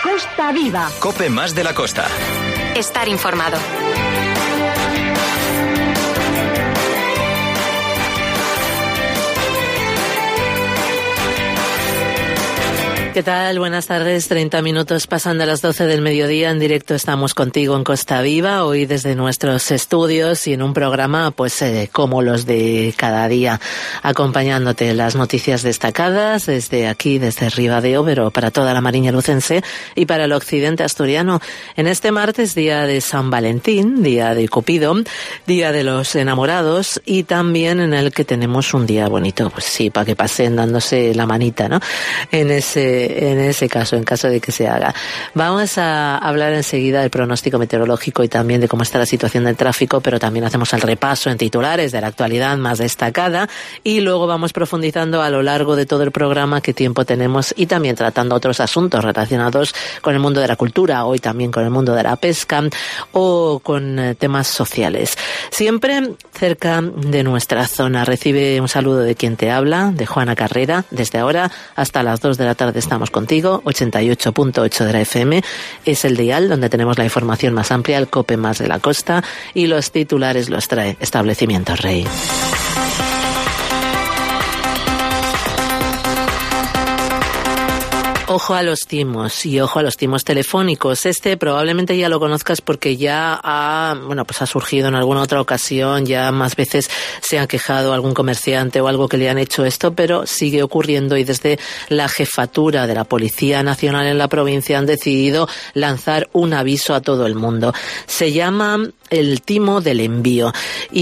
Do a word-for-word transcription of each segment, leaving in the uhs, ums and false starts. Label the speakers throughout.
Speaker 1: Costa Viva.
Speaker 2: COPE más de la costa.
Speaker 3: Estar informado.
Speaker 4: ¿Qué tal? Buenas tardes. treinta minutos pasan de las doce del mediodía. En directo estamos contigo en Costa Viva, hoy desde nuestros estudios y en un programa pues eh, como los de cada día, acompañándote las noticias destacadas desde aquí, desde Ribadeo, pero para toda la Mariña lucense y para el occidente asturiano. En este martes, día de San Valentín, día de Cupido, día de los enamorados y también en el que tenemos un día bonito, pues sí, para que pasen dándose la manita, ¿no? En ese en ese caso, en caso de que se haga. Vamos a hablar enseguida del pronóstico meteorológico y también de cómo está la situación del tráfico, pero también hacemos el repaso en titulares de la actualidad más destacada y luego vamos profundizando a lo largo de todo el programa qué tiempo tenemos y también tratando otros asuntos relacionados con el mundo de la cultura, hoy también con el mundo de la pesca o con eh, temas sociales. Siempre cerca de nuestra zona. Recibe un saludo de quien te habla, de Juana Carrera. Desde ahora hasta las dos de la tarde estamos contigo, ochenta y ocho punto ocho de la F M, es el dial donde tenemos la información más amplia, el COPE más de la costa, y los titulares los trae Establecimientos Rey. Ojo a los timos y ojo a los timos telefónicos. Este probablemente ya lo conozcas porque ya ha, bueno, pues ha surgido en alguna otra ocasión, ya más veces se ha quejado algún comerciante o algo que le han hecho esto, pero sigue ocurriendo y desde la jefatura de la Policía Nacional en la provincia han decidido lanzar un aviso a todo el mundo. Se llama el timo del envío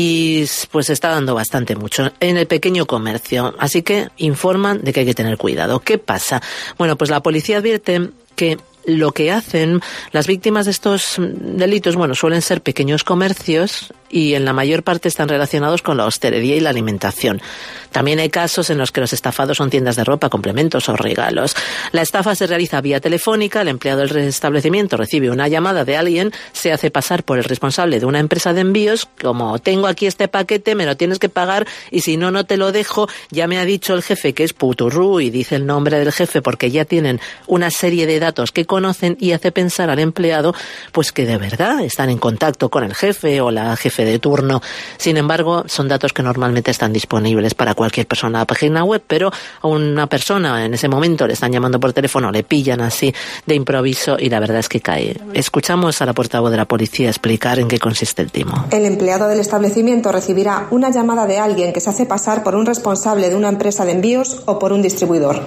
Speaker 4: y pues se está dando bastante mucho en el pequeño comercio, así que informan de que hay que tener cuidado. ¿Qué pasa? Bueno, pues la policía advierte que lo que hacen las víctimas de estos delitos, bueno, suelen ser pequeños comercios y en la mayor parte están relacionados con la hostelería y la alimentación. También hay casos en los que los estafados son tiendas de ropa, complementos o regalos. La estafa se realiza vía telefónica, el empleado del establecimiento recibe una llamada de alguien, se hace pasar por el responsable de una empresa de envíos, como tengo aquí este paquete, me lo tienes que pagar y si no, no te lo dejo, ya me ha dicho el jefe que es Puturru y dice el nombre del jefe porque ya tienen una serie de datos que conocen y hace pensar al empleado pues que de verdad están en contacto con el jefe o la jefe de turno. Sin embargo, son datos que normalmente están disponibles para cualquier persona en la página web, pero a una persona en ese momento le están llamando por teléfono, le pillan así de improviso y la verdad es que cae. Escuchamos a la portavoz de la policía explicar en qué consiste el timo.
Speaker 5: El empleado del establecimiento recibirá una llamada de alguien que se hace pasar por un responsable de una empresa de envíos o por un distribuidor.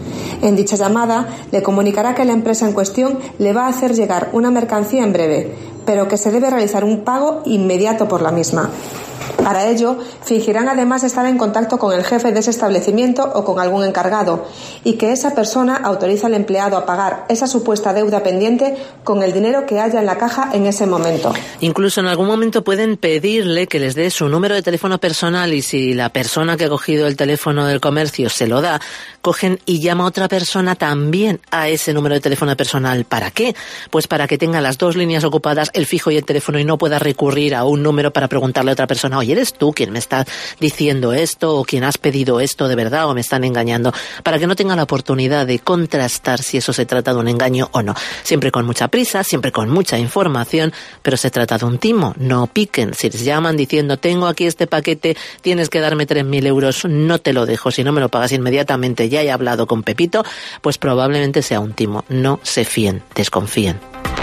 Speaker 5: En dicha llamada le comunicará que la empresa en cuestión le va a hacer llegar una mercancía en breve, pero que se debe realizar un pago inmediato por la misma. Para ello, fingirán además estar en contacto con el jefe de ese establecimiento o con algún encargado y que esa persona autoriza al empleado a pagar esa supuesta deuda pendiente con el dinero que haya en la caja en ese momento.
Speaker 4: Incluso en algún momento pueden pedirle que les dé su número de teléfono personal y si la persona que ha cogido el teléfono del comercio se lo da, cogen y llama a otra persona también a ese número de teléfono personal. ¿Para qué? Pues para que tenga las dos líneas ocupadas, el fijo y el teléfono, y no pueda recurrir a un número para preguntarle a otra persona, oye, ¿eres tú quien me está diciendo esto o quien has pedido esto de verdad o me están engañando? Para que no tenga la oportunidad de contrastar si eso se trata de un engaño o no. Siempre con mucha prisa, siempre con mucha información, pero se trata de un timo. No piquen. Si les llaman diciendo tengo aquí este paquete, tienes que darme tres mil euros, no te lo dejo. Si no me lo pagas inmediatamente, ya he hablado con Pepito, pues probablemente sea un timo. No se fíen, desconfíen.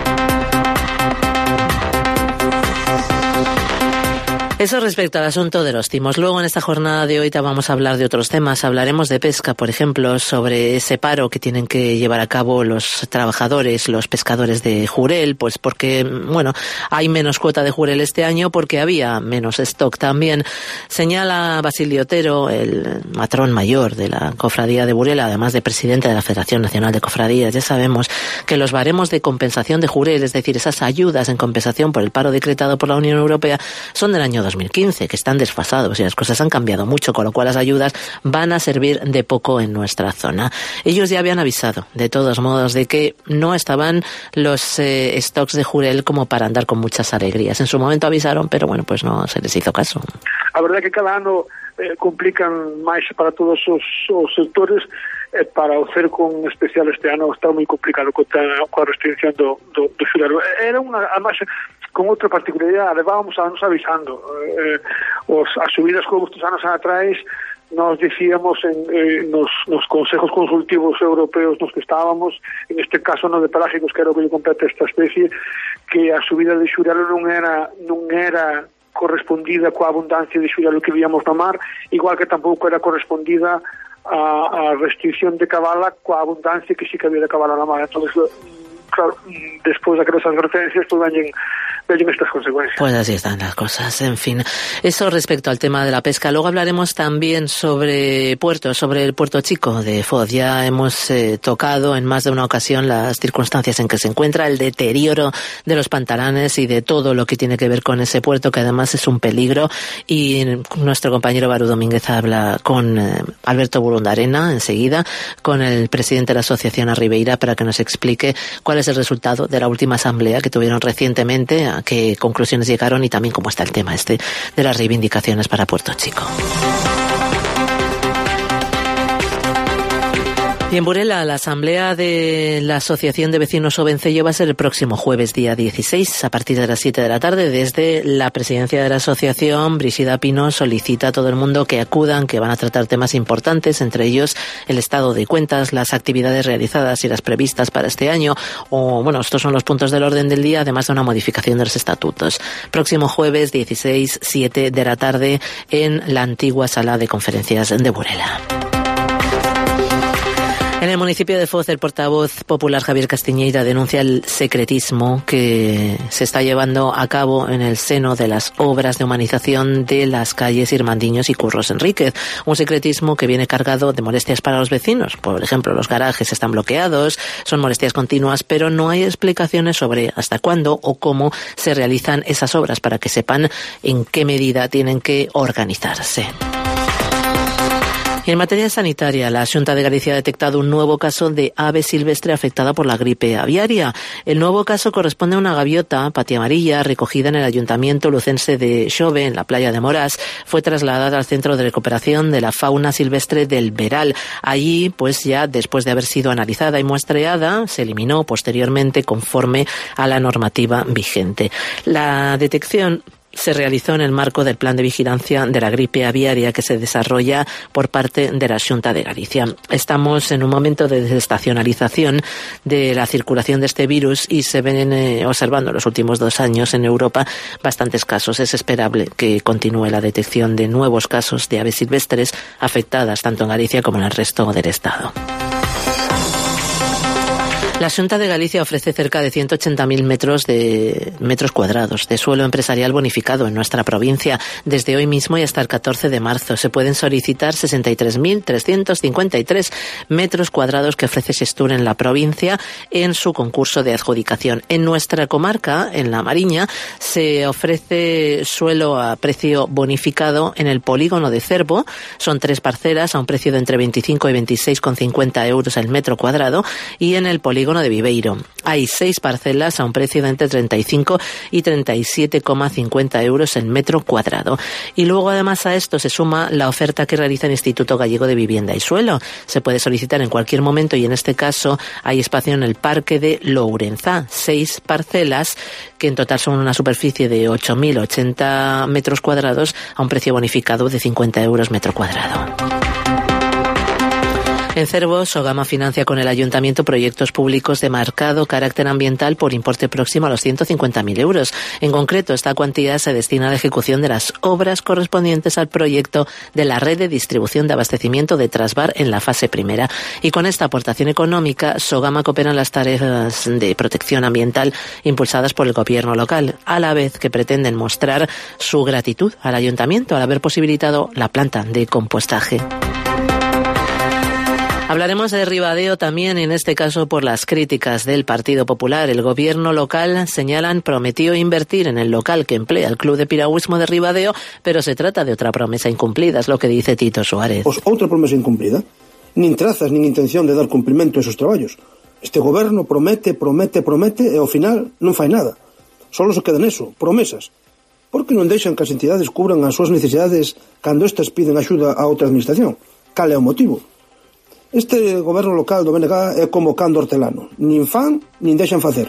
Speaker 4: Eso respecto al asunto de los timos. Luego en esta jornada de hoy te vamos a hablar de otros temas. Hablaremos de pesca, por ejemplo, sobre ese paro que tienen que llevar a cabo los trabajadores, los pescadores de jurel, pues porque, bueno, hay menos cuota de jurel este año porque había menos stock también. Señala Basilio Otero, el matrón mayor de la Cofradía de Burela, además de presidente de la Federación Nacional de Cofradías. Ya sabemos que los baremos de compensación de jurel, es decir, esas ayudas en compensación por el paro decretado por la Unión Europea, son del año dos mil quince, que están desfasados y las cosas han cambiado mucho, con lo cual las ayudas van a servir de poco en nuestra zona. Ellos ya habían avisado, de todos modos, de que no estaban los eh, stocks de jurel como para andar con muchas alegrías. En su momento avisaron, pero bueno, pues no se les hizo caso.
Speaker 6: A verdad que cada ano eh, complican máis para todos os, os sectores
Speaker 1: eh, para o cerco en especial este ano está moi complicado co coa restricción do, do, do xuralo. Era unha, además, con outra particularidade, vamos a nos avisando, eh, os, as subidas que houve estes anos atrás, nos dicíamos en, eh, nos, nos consejos consultivos europeos nos que estábamos, en este caso no de pelágicos, que era o que lle compete esta especie, que a subida de xuralo non era non era correspondida coa abundancia de xuralo que víamos no mar, igual que tampouco era correspondida a, a restricción de cabala coa abundancia que sí que había de cabala na mar. Entón, claro, despois daquelas advertencias pues veñen, veñen estas consecuencias.
Speaker 4: Pues así están las cosas, en fin. Eso respecto al tema de la pesca. Luego hablaremos también sobre puertos, sobre el puerto chico de Foz. Ya hemos eh, tocado en más de una ocasión las circunstancias en que se encuentra, el deterioro de los pantalanes y de todo lo que tiene que ver con ese puerto, que además es un peligro. Y nuestro compañero Barú Domínguez habla con eh, Alberto Burundarena enseguida, con el presidente de la Asociación Arribeira, para que nos explique cuál es el resultado de la última asamblea que tuvieron recientemente, a qué conclusiones llegaron y también cómo está el tema este de las reivindicaciones para Puerto Chico. Y en Burela, la asamblea de la Asociación de Vecinos Ovencello va a ser el próximo jueves, día dieciséis, a partir de las siete de la tarde. Desde la presidencia de la asociación, Brígida Pino solicita a todo el mundo que acudan, que van a tratar temas importantes, entre ellos el estado de cuentas, las actividades realizadas y las previstas para este año, o bueno, estos son los puntos del orden del día, además de una modificación de los estatutos. Próximo jueves, dieciséis, siete de la tarde, en la antigua sala de conferencias de Burela. En el municipio de Foz, el portavoz popular Javier Castiñeira denuncia el secretismo que se está llevando a cabo en el seno de las obras de humanización de las calles Irmandiños y Curros Enríquez. Un secretismo que viene cargado de molestias para los vecinos. Por ejemplo, los garajes están bloqueados, son molestias continuas, pero no hay explicaciones sobre hasta cuándo o cómo se realizan esas obras para que sepan en qué medida tienen que organizarse. Y en materia sanitaria, la Xunta de Galicia ha detectado un nuevo caso de ave silvestre afectada por la gripe aviaria. El nuevo caso corresponde a una gaviota patiamarilla recogida en el ayuntamiento lucense de Xove, en la playa de Morás. Fue trasladada al Centro de Recuperación de la Fauna Silvestre del Veral. Allí, pues ya después de haber sido analizada y muestreada, se eliminó posteriormente conforme a la normativa vigente. La detección se realizó en el marco del plan de vigilancia de la gripe aviaria que se desarrolla por parte de la Xunta de Galicia. Estamos en un momento de desestacionalización de la circulación de este virus y se ven eh, observando en los últimos dos años en Europa bastantes casos. Es esperable que continúe la detección de nuevos casos de aves silvestres afectadas tanto en Galicia como en el resto del Estado. La Xunta de Galicia ofrece cerca de ciento ochenta mil metros de metros cuadrados de suelo empresarial bonificado en nuestra provincia. Desde hoy mismo y hasta el catorce de marzo se pueden solicitar sesenta y tres mil trescientos cincuenta y tres metros cuadrados que ofrece Xestur en la provincia en su concurso de adjudicación. En nuestra comarca, en La Mariña, se ofrece suelo a precio bonificado en el polígono de Cervo. Son tres parcelas a un precio de entre veinticinco y veintiséis con cincuenta euros el metro cuadrado, y en el polígono de Viveiro hay seis parcelas a un precio de entre treinta y cinco y treinta y siete con cincuenta euros el metro cuadrado. Y luego además a esto se suma la oferta que realiza el Instituto Gallego de Vivienda y Suelo. Se puede solicitar en cualquier momento y en este caso hay espacio en el Parque de Lourenzá, seis parcelas que en total son una superficie de ocho mil ochenta metros cuadrados a un precio bonificado de cincuenta euros metro cuadrado. En Cervo, Sogama financia con el Ayuntamiento proyectos públicos de marcado carácter ambiental por importe próximo a los ciento cincuenta mil euros. En concreto, esta cuantía se destina a la ejecución de las obras correspondientes al proyecto de la red de distribución de abastecimiento de Trasbar en la fase primera. Y con esta aportación económica, Sogama coopera en las tareas de protección ambiental impulsadas por el gobierno local, a la vez que pretenden mostrar su gratitud al Ayuntamiento al haber posibilitado la planta de compostaje. Hablaremos de Ribadeo también, en este caso por las críticas del Partido Popular. El gobierno local, señalan, prometió invertir en el local que emplea el Club de Piragüismo de Ribadeo, pero se trata de otra promesa incumplida, es lo que dice Tito Suárez.
Speaker 2: Pois outra promesa incumplida. Nin trazas, nin intención de dar cumprimento a esos traballos. Este goberno promete, promete, promete e ao final non fai nada. Solo se queda neso, promesas. Por que non deixan que as entidades cubran as súas necesidades cando estas piden axuda a outra administración? Cal é o motivo? Este goberno local do B N G é como Cando Hortelano, nin fan, nin deixan facer.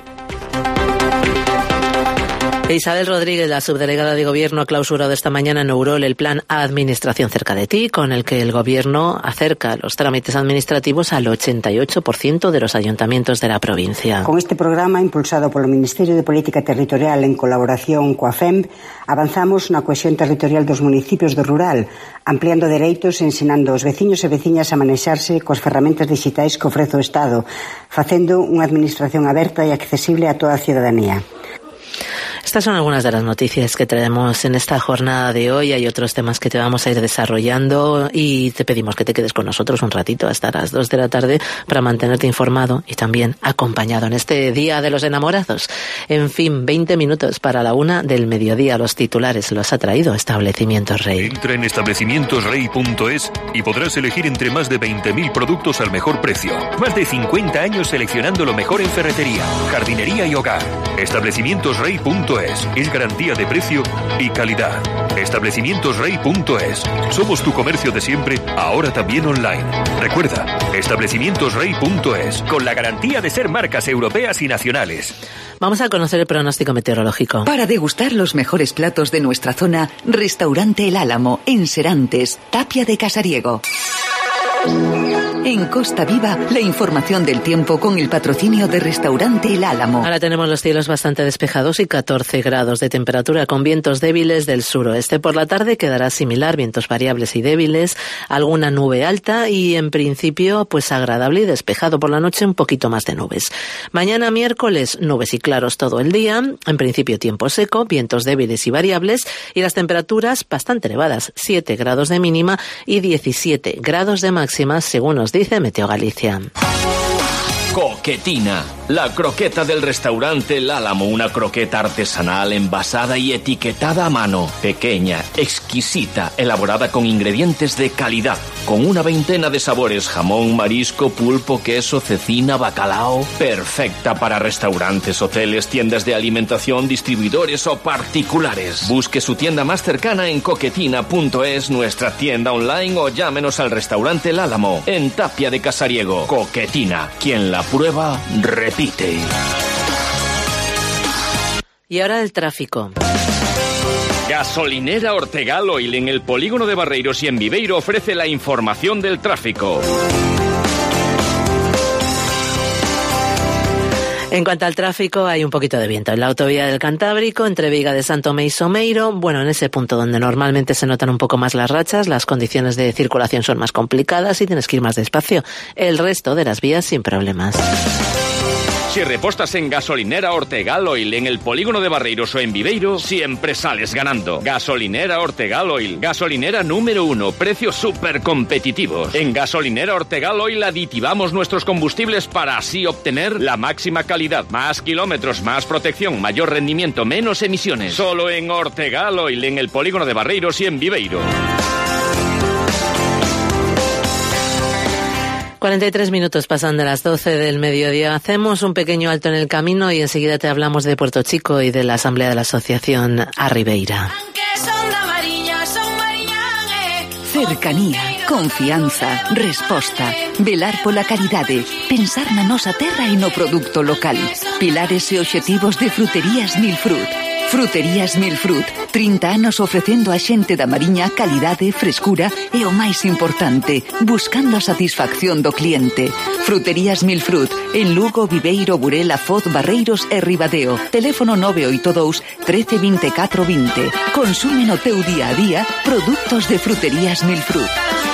Speaker 4: Isabel Rodríguez, la subdelegada de Gobierno, ha clausurado esta mañana en Ourol el plan Administración cerca de ti, con el que el Gobierno acerca los trámites administrativos al ochenta y ocho por ciento de los ayuntamientos de la provincia.
Speaker 6: Con este programa, impulsado polo Ministerio de Política Territorial en colaboración coa F E M, avanzamos na cohesión territorial dos municipios do rural, ampliando dereitos e ensinando aos veciños e veciñas a manexarse coas ferramentas digitais que ofrece o Estado, facendo unha administración aberta e accesible a toda a cidadanía.
Speaker 4: Estas son algunas de las noticias que traemos en esta jornada de hoy. Hay otros temas que te vamos a ir desarrollando y te pedimos que te quedes con nosotros un ratito hasta las dos de la tarde para mantenerte informado y también acompañado en este Día de los Enamorados. En fin, veinte minutos para la una del mediodía. Los titulares los ha traído Establecimientos Rey.
Speaker 7: Entra en establecimientos rey punto es y podrás elegir entre más de veinte mil productos al mejor precio. Más de cincuenta años seleccionando lo mejor en ferretería, jardinería y hogar. establecimientos rey punto es es garantía de precio y calidad. establecimientos rey punto es. Somos tu comercio de siempre, ahora también online. Recuerda, establecimientos rey punto es, con la garantía de ser marcas europeas y nacionales.
Speaker 4: Vamos a conocer el pronóstico meteorológico.
Speaker 8: Para degustar los mejores platos de nuestra zona, Restaurante El Álamo, en Serantes, Tapia de Casariego. En Costa Viva, la información del tiempo con el patrocinio de Restaurante El Álamo.
Speaker 4: Ahora tenemos los cielos bastante despejados y catorce grados de temperatura con vientos débiles del suroeste. Por la tarde quedará similar, vientos variables y débiles, alguna nube alta y en principio pues agradable y despejado. Por la noche un poquito más de nubes. Mañana miércoles nubes y claros todo el día, en principio tiempo seco, vientos débiles y variables y las temperaturas bastante elevadas, siete grados de mínima y diecisiete grados de máxima según nos dice Meteo Galicia.
Speaker 9: Coquetina, la croqueta del restaurante El Álamo, una croqueta artesanal envasada y etiquetada a mano, pequeña, exquisita, elaborada con ingredientes de calidad, con una veintena de sabores, jamón, marisco, pulpo, queso, cecina, bacalao, perfecta para restaurantes, hoteles, tiendas de alimentación, distribuidores o particulares. Busque su tienda más cercana en coquetina punto es, nuestra tienda online o llámenos al restaurante El Álamo, en Tapia de Casariego. Coquetina, quien la prueba, repite.
Speaker 4: Y ahora el tráfico.
Speaker 9: Gasolinera Ortegal Oil en el polígono de Barreiros y en Viveiro ofrece la información del tráfico.
Speaker 4: En cuanto al tráfico, hay un poquito de viento en la autovía del Cantábrico, entre Viga de Santo Tomé y Someiro. Bueno, en ese punto donde normalmente se notan un poco más las rachas, las condiciones de circulación son más complicadas y tienes que ir más despacio. El resto de las vías sin problemas.
Speaker 9: Si repostas en Gasolinera Ortegal Oil en el polígono de Barreiros o en Viveiro, siempre sales ganando. Gasolinera Ortegal Oil, gasolinera número uno, precios súper competitivos. En Gasolinera Ortegal Oil aditivamos nuestros combustibles para así obtener la máxima calidad, más kilómetros, más protección, mayor rendimiento, menos emisiones. Solo en Ortegal Oil en el polígono de Barreiros y en Viveiro.
Speaker 4: cuarenta y tres minutos pasan de las doce del mediodía. Hacemos un pequeño alto en el camino y enseguida te hablamos de Puerto Chico y de la Asamblea de la Asociación Arribeira.
Speaker 8: Cercanía, confianza, resposta, velar pola calidade, pensar na nosa terra e no produto local. Pilares e obxectivos de Fruterías Milfrut. Fruterías Milfrut, trinta anos ofrecendo a xente da Mariña calidade, frescura e o máis importante, buscando a satisfacción do cliente. Fruterías Milfrut, en Lugo, Viveiro, Burela, Foz, Barreiros e Ribadeo. Teléfono nove oito dous, trece, veinticuatro, veinte. Consume no teu día a día produtos de Fruterías Milfrut.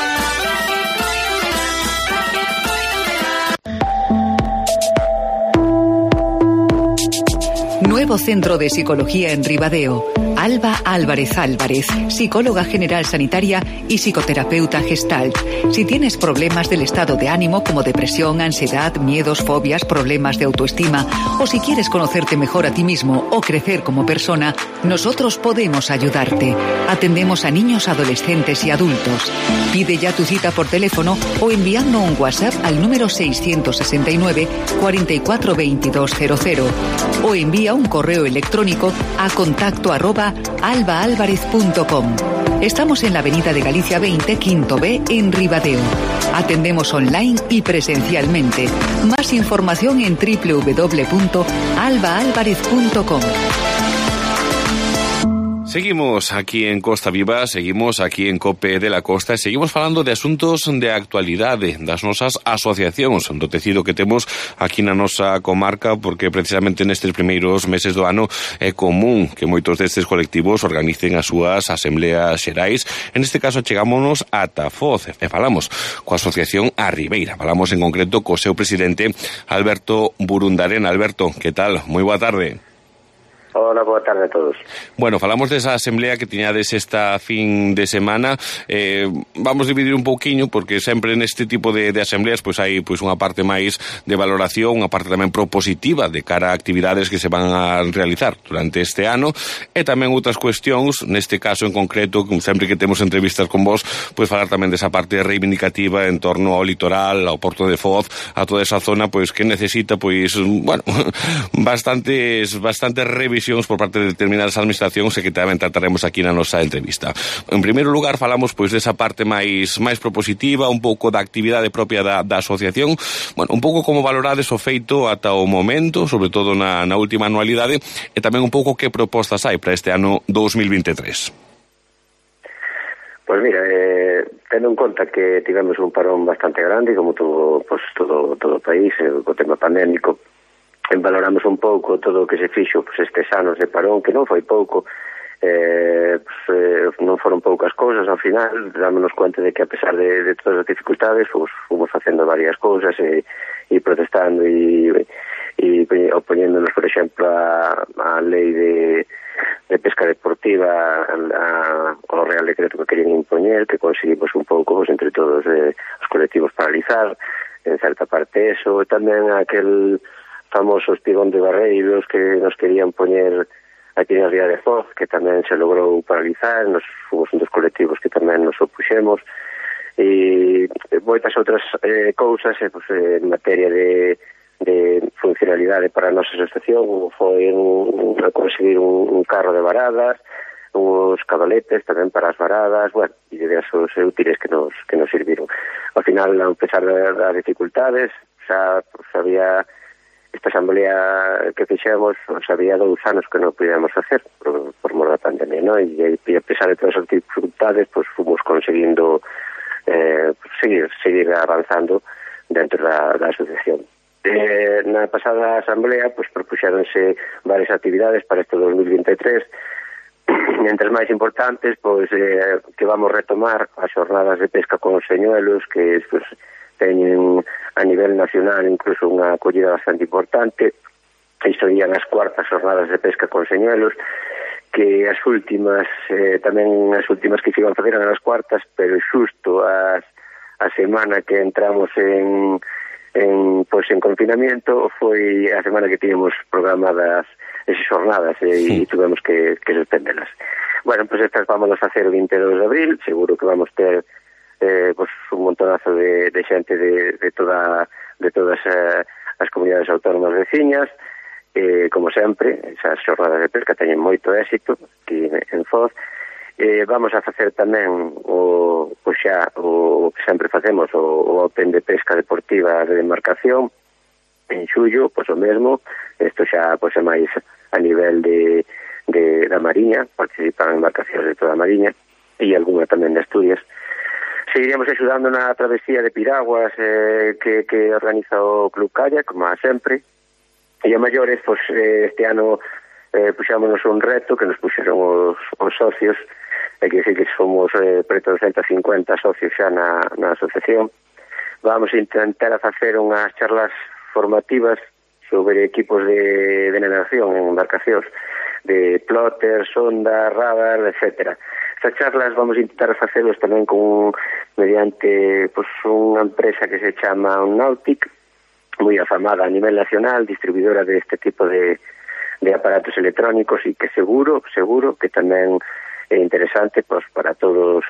Speaker 8: Nuevo Centro de Psicología en Ribadeo. Alba Álvarez Álvarez, psicóloga general sanitaria y psicoterapeuta Gestalt. Si tienes problemas del estado de ánimo como depresión, ansiedad, miedos, fobias, problemas de autoestima, o si quieres conocerte mejor a ti mismo o crecer como persona, nosotros podemos ayudarte. Atendemos a niños, adolescentes y adultos. Pide ya tu cita por teléfono o enviando un WhatsApp al número seiscientos sesenta y nueve, cuarenta y cuatro, veintidós cero cero o envía un correo electrónico a contacto arroba arroba albaalvarez punto com. Estamos en la Avenida de Galicia veinte, Quinto B, en Ribadeo. Atendemos online y presencialmente. Más información en doble u doble u doble u punto alba alvarez punto com.
Speaker 10: Seguimos aquí en Costa Viva, seguimos aquí en COPE de la Costa e seguimos falando de asuntos de actualidade das nosas asociacións, do tecido que temos aquí na nosa comarca, porque precisamente nestes primeiros meses do ano é común que moitos destes colectivos organicen as súas asembleas xerais. En este caso chegámonos ata Foz e falamos coa asociación A Ribeira. Falamos en concreto co seu presidente Alberto Burundarena. Alberto, que tal? Moi boa tarde.
Speaker 11: Hola, boa tarde a todos.
Speaker 10: Bueno, falamos desa asamblea que tiñades esta fin de semana. Eh, vamos a dividir un pouquiño, porque sempre neste tipo de, de asambleas pois hai pois unha parte máis de valoración, unha parte tamén propositiva de cara a actividades que se van a realizar durante este ano, e tamén outras cuestións, neste caso en concreto, sempre que temos entrevistas con vos, pois falar tamén desa parte reivindicativa en torno ao litoral, ao Porto de Foz, a toda esa zona pois que necesita pois, bueno, bastantes bastantes revisiones por parte de determinadas administracións e que tamén trataremos aquí na nosa entrevista. En primeiro lugar, falamos pois desa parte máis máis propositiva, un pouco da actividade propia da, da asociación, bueno, un pouco como valorades o feito ata o momento, sobre todo na, na última anualidade, e tamén un pouco que propostas hai para este ano dos mil veintitrés.
Speaker 11: Pois mira, eh, tendo en conta que tivemos un parón bastante grande, como todo, pues, todo, todo o país, eh, co tema pandémico, valoramos un pouco todo o que se fixo pues, estes anos de parón, que non foi pouco, eh, pues, eh, non foron poucas cousas. Ao final dámonos cuenta de que a pesar de, de todas as dificultades pues, fomos facendo varias cousas e, e protestando e, e opoñéndonos, por exemplo, a, a lei de, de pesca deportiva, a, a, ao Real Decreto que querían impoñer, que conseguimos un pouco pues, entre todos eh, os colectivos paralizar en certa parte eso, e tamén aquel famoso espigón de barreiros que nos querían poñer aquí na ría de Foz, que tamén se logrou paralizar. Nos fomos un dos colectivos que tamén nos opuxemos, e moitas outras eh, cousas eh, pues, eh, en materia de, de funcionalidade para a nosa asociación. Foi un, un, conseguir un, un carro de varadas, uns cabaletes tamén para as varadas, bueno, e diversos útiles que nos, que nos sirviron. Ao final, a pesar das dificultades, xa pues, había esta asamblea que fixemos, pues, había dous anos que non podíamos facer por, por mor da pandemia, ¿no? E, e a pesar de todas as dificultades, pues fomos conseguindo eh, seguir seguir avanzando dentro da, da asociación. Eh, na pasada asamblea, pues propuxéronse varias actividades para este dos mil veintitrés, entre as máis importantes, pues eh, que vamos retomar as xornadas de pesca con os señuelos, que pues, teñen a nivel nacional incluso unha acollida bastante importante. Isto serían as cuartas xornadas de pesca con señuelos, que as últimas, eh, tamén as últimas que se iban a facer eran as cuartas, pero xusto as, a semana que entramos en, en, pues, en confinamiento foi a semana que tínhamos programadas esas xornadas e, sí. e tuvemos que, que suspendelas. Bueno, pues estas vamos a facer o veintidós de abril, seguro que vamos ter Eh, pues, un montonazo de, de xente de, de, toda, de todas eh, as comunidades autónomas veciñas, eh, como sempre, esas xornadas de pesca teñen moito éxito aquí en Foz. Eh, vamos a facer tamén o, pues xa, o que sempre facemos, o, o Open de Pesca Deportiva de Demarcación, en xullo, pois o mesmo, isto xa pois, é máis a nivel de, de, da Mariña, participan embarcacións de toda a Mariña, e algunha tamén de Asturias. Seguiríamos axudando na travesía de piraguas eh, que, que organiza o Club Calla, como a sempre. E a maiores, pues, eh, este ano eh, puxámonos un reto que nos puxeron os, os socios, e que decir que somos eh, preto de ciento cincuenta socios xa na, na asociación. Vamos a intentar a facer unhas charlas formativas sobre equipos de, de navegación en embarcacións, de plotter, sonda, radar, etcétera. Estas charlas vamos a intentar facelos tamén con mediante pues, unha empresa que se chama Nautic, moi afamada a nivel nacional, distribuidora de este tipo de, de aparatos electrónicos, e que seguro, seguro que tamén é interesante pues, para todos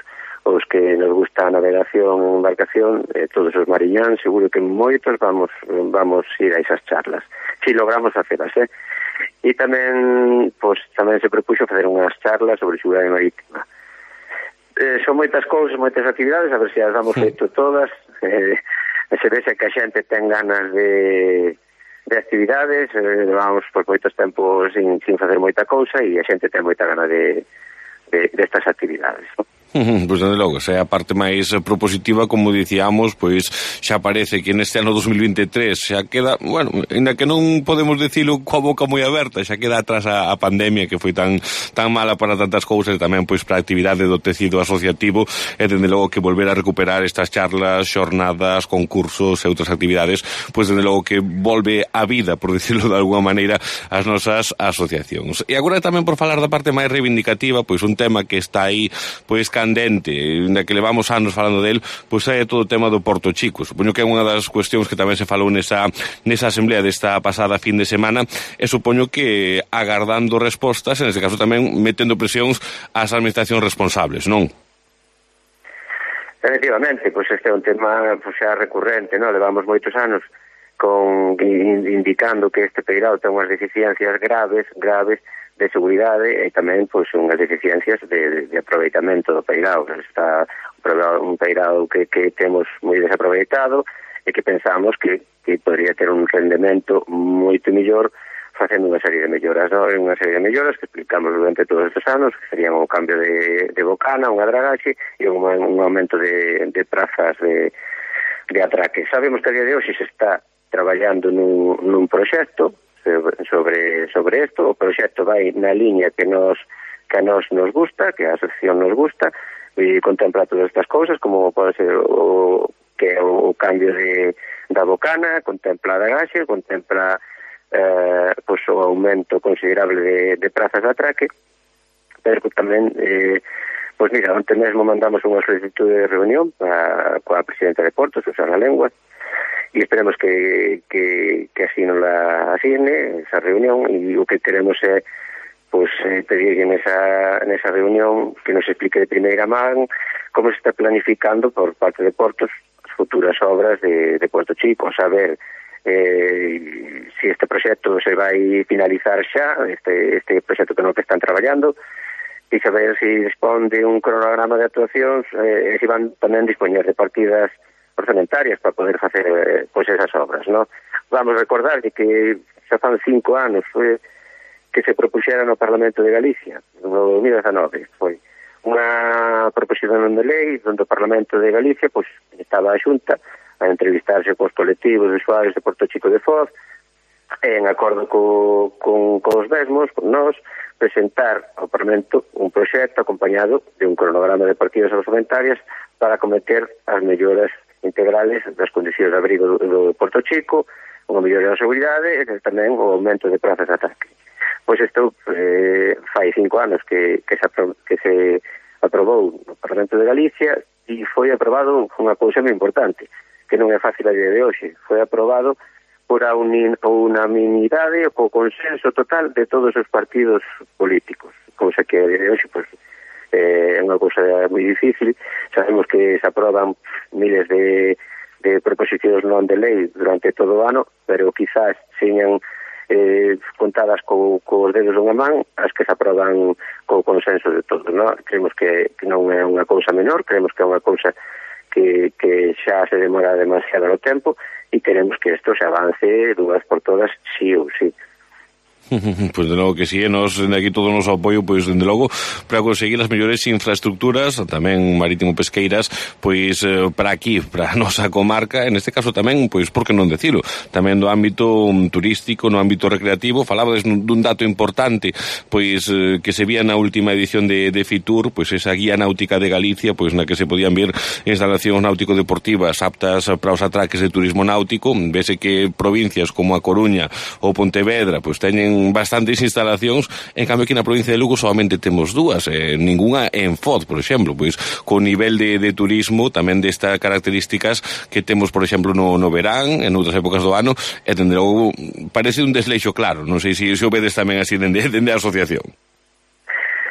Speaker 11: os que nos gusta a navegación en embarcación, eh, todos os mariñáns, seguro que moitos vamos vamos ir a esas charlas, si logramos facelas, eh? E tamén, pois, tamén se propuxo facer unhas charlas sobre seguridade marítima. Eh, son moitas cousas, moitas actividades, a ver se as damos feito todas, eh, se vexe que a xente ten ganas de, de actividades, eh, vamos por moitos tempos sin, sin facer moita cousa e a xente ten moita gana de, de, destas actividades, non?
Speaker 10: Pois, pues, desde logo, se é a parte máis propositiva, como dicíamos, pois xa parece que neste ano dos mil veintitrés xa queda, bueno, ainda que non podemos dicilo coa boca moi aberta, xa queda atrás a, a pandemia que foi tan tan mala para tantas cousas, e tamén pois para a actividade do tecido asociativo, e dende logo que volver a recuperar estas charlas, xornadas, concursos e outras actividades, pois dende logo que volve a vida, por dicirlo de alguma maneira, as nosas asociacións. E agora tamén por falar da parte máis reivindicativa, pois un tema que está aí, pois candente, na que levamos anos falando del, pois é todo o tema do Porto Chico. Supoño que é unha das cuestións que tamén se falou nesa, nesa asamblea desta pasada fin de semana, e supoño que agardando respostas, en este caso tamén metendo presións ás administracións responsables, non?
Speaker 11: Efectivamente, pois este é un tema pois, xa recurrente, non? Levamos moitos anos con indicando que este peirao ten unhas deficiencias graves, graves, de seguridade e tamén pois unhas deficiencias de, de aproveitamento do peirao. Está un peirao que, que temos moi desaproveitado e que pensamos que, que podría ter un rendemento moito mellor facendo unha serie de melloras, non? Unha serie de melloras que explicamos durante todos estes anos, que serían o cambio de, de bocana, unha dragaxe e un, un aumento de, de prazas de, de atraque. Sabemos que a día de hoxe se está traballando nun, nun proxecto sobre sobre isto. O proxecto vai na liña que nos que a nos nos gusta, que a asociación nos gusta, e contempla todas estas cousas, como pode ser o que o, o cambio de da bocana, contempla a dragaxe, contempla eh, pues, o aumento considerable de, de prazas de atraque, pero tamén eh, pois mira, onte mesmo mandamos unha solicitud de reunión para, coa presidenta de Porto, Susana Lengua, e esperemos que, que, que así nos la asigne esa reunión, e o que queremos é pues, eh, pedir nesa, nesa reunión que nos explique de primeira man como se está planificando por parte de Portos as futuras obras de, de Puerto Chico, saber eh, si este proxecto se vai finalizar xa, este, este proxecto que no que están traballando, e saber si dispón de un cronograma de actuacións eh, e se van tamén dispoñer de partidas orzamentarias para poder facer eh, pois esas obras, ¿no? Vamos a recordar que xa fan cinco anos foi que se propuxera no Parlamento de Galicia, no dos mil dezanove, foi unha proposición de lei onde o Parlamento de Galicia pois estaba a Xunta a entrevistarse cos colectivos de usuarios de Porto Chico de Foz, e en acordo co, con, con os mesmos, con nós, presentar ao Parlamento un proxecto acompañado de un cronograma de partidas orzamentarias para cometer as melloras integrales das condicións de abrigo do, do Porto Chico, unha mellora da seguridade e tamén o aumento de prazas de ataque. Pois isto eh, fai cinco anos que, que, se, que se aprobou no Parlamento de Galicia e foi aprobado unha cousa moi importante, que non é fácil a día de hoxe. Foi aprobado por a unanimidade ou co consenso total de todos os partidos políticos, cousa que a día de hoxe pois, é unha cousa moi difícil. Sabemos que se aproban miles de, de proposicións non de lei durante todo o ano, pero quizás señan eh, contadas co, co os dedos dunha man as que se aproban co consenso de todos, ¿no? Creemos que, que non é unha cousa menor, creemos que é unha cousa que, que xa se demora demasiado no tempo e queremos que isto se avance dúas por todas, sí ou sí.
Speaker 10: Pois de logo que si, sí, nos de aquí todo o noso apoio, pois dende logo para conseguir as mellores infraestructuras, tamén marítimo-pesqueiras, pois eh, para aquí, para a nosa comarca, en este caso tamén, pois por que non decilo, tamén do ámbito um, turístico, no ámbito recreativo. Falabades dun dato importante, pois eh, que se vía na última edición de, de Fitur, pois esa guía náutica de Galicia, pois na que se podían ver instalacións náutico-deportivas aptas para os atraques de turismo náutico. Vese que provincias como a Coruña ou Pontevedra, pois teñen bastantes instalacións, en cambio aquí na provincia de Lugo solamente temos dúas, eh, ninguna en Foz, por exemplo, pois con nivel de, de turismo tamén destas características que temos, por exemplo, no, no verán, en outras épocas do ano, e tende logo parece un desleixo claro, non sei se, se o vedes tamén así dende, dende a asociación.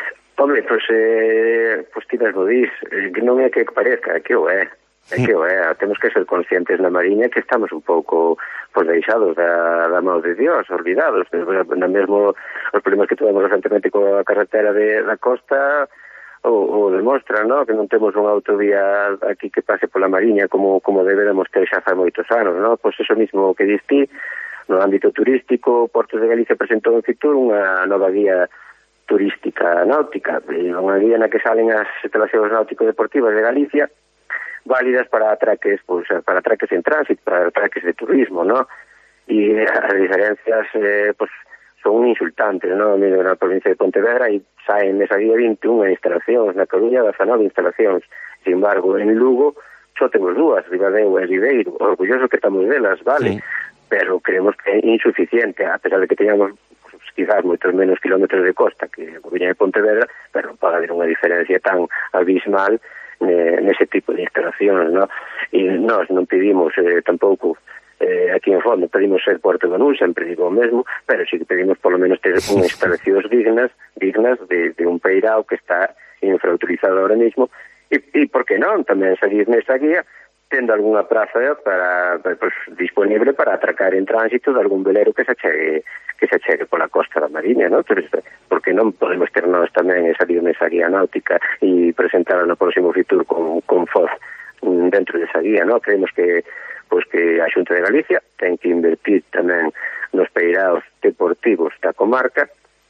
Speaker 11: Hombre, pois, eh, pois ti mesmo dis, eh, que non é que parezca, é que o é. É que o é, temos que ser conscientes na Mariña que estamos un pouco pois, deixados da, da mão de Dios, olvidados. Na mesmo, os problemas que tuvemos recentemente coa carretera de, da costa o, o demostra, ¿no? Que non temos unha autovía aquí que pase pola Mariña como, como deberemos ter xa fai moitos anos, ¿no? Pois eso mismo que diste, no ámbito turístico, Portos de Galicia presentou en Fitur unha nova guía turística náutica, unha guía na que salen as instalacións náutico-deportivas de Galicia, válidas para atraques, pues, para atraques en tránsito, para atraques de turismo, ¿no? Y as diferencias, eh, pues, son insultantes, ¿no? Mira, na provincia de Pontevedra e saen nesa guía vinte e unha instalacións, na Coruña dezanove instalacións. Sin embargo, en Lugo só temos dúas, Ribadeo e Ribeiro, orgulloso que estamos delas, vale? Sí. Pero creemos que é insuficiente, a pesar de que teñamos pues, quizás moitos menos kilómetros de costa que a Coruña e Pontevedra, pero pode haber unha diferencia tan abismal nese tipo de instalacións, ¿no? E nós non pedimos eh, tampouco eh, aquí en fondo, pedimos ser Puerto de Banús, sempre digo o mesmo, pero sí que pedimos polo menos ter unhas instalacións dignas dignas de, de un peirao que está infrautilizado ahora mismo e, e por que non, tamén salir nesa guía tendo algunha praza para, pues, disponible para atracar en tránsito de algún velero que se achegue que se achegue pola costa da Mariña, ¿no? Pero, porque non podemos ter nós tamén esa nesa guía náutica e presentarla no próximo Fitur con, con Foz dentro desa guía, ¿no? Creemos que pues, que a Xunta de Galicia ten que invertir tamén nos peiraos deportivos da comarca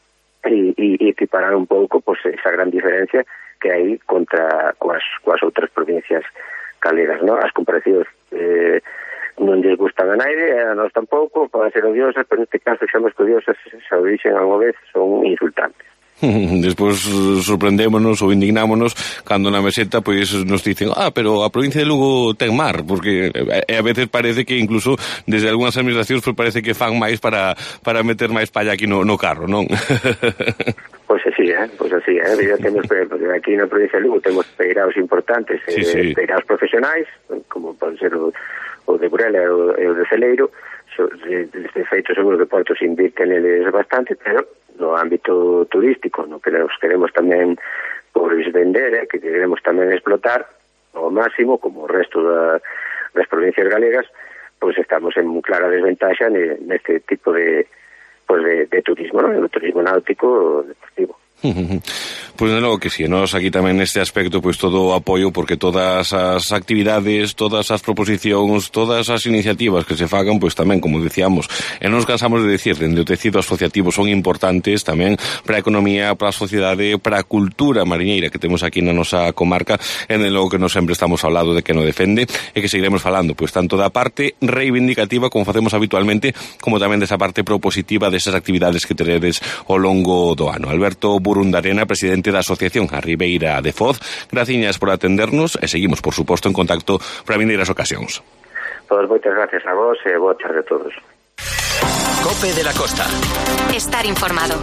Speaker 11: e, e, e equiparar un pouco pues, esa gran diferencia que hai contra coas, coas outras provincias galegas, ¿no? As comparacións eh, non lles gustan a naide, a nós tampouco, poden ser odiosas, pero neste caso xa máis que odiosas, se o dixen algunha vez, son insultantes.
Speaker 10: Despois sorprendémonos ou indignámonos cando na meseta pois nos dicen ah, pero a provincia de Lugo ten mar, porque e a veces parece que incluso desde algunhas administracións pues, parece que fan máis para, para meter máis palla aquí no, no carro, non?
Speaker 11: Pois así, eh? Pois así, eh? Ya temos, aquí na provincia de Lugo temos peiraos importantes, sí, eh, sí. peiraos profesionais, como pode ser o, o de Burela e o, o de Celeiro, so, de, de feito seguro que Portos inviten eles bastante, pero no ámbito turístico, no que nos queremos tamén pois vender, eh, que queremos tamén explotar ao máximo, como o resto da, das provincias galegas, pois estamos en clara desventaxa neste tipo de pues de, de turismo, ¿no? El turismo náutico deportivo.
Speaker 10: Pois de novo que si, sí, nós aquí tamén neste aspecto pois todo o apoio porque todas as actividades, todas as proposicións, todas as iniciativas que se fagan, pois tamén, como decíamos, e non nos cansamos de decir, dende o tecido asociativo son importantes tamén para a economía, para a sociedade, para a cultura mariñeira que temos aquí na nosa comarca, en logo que nos sempre estamos falando de que non defende e que seguiremos falando, pois tanto da parte reivindicativa como facemos habitualmente, como tamén desa parte propositiva desas actividades que teredes ao longo do ano. Alberto Burundarena, presidente da Asociación A Ribeira de Foz, graciñas por atendernos e seguimos, por suposto, en contacto para vindeiras ocasións.
Speaker 11: Pois moitas gracias a vos e boa tarde a todos.
Speaker 3: COPE de la Costa. Estar informado.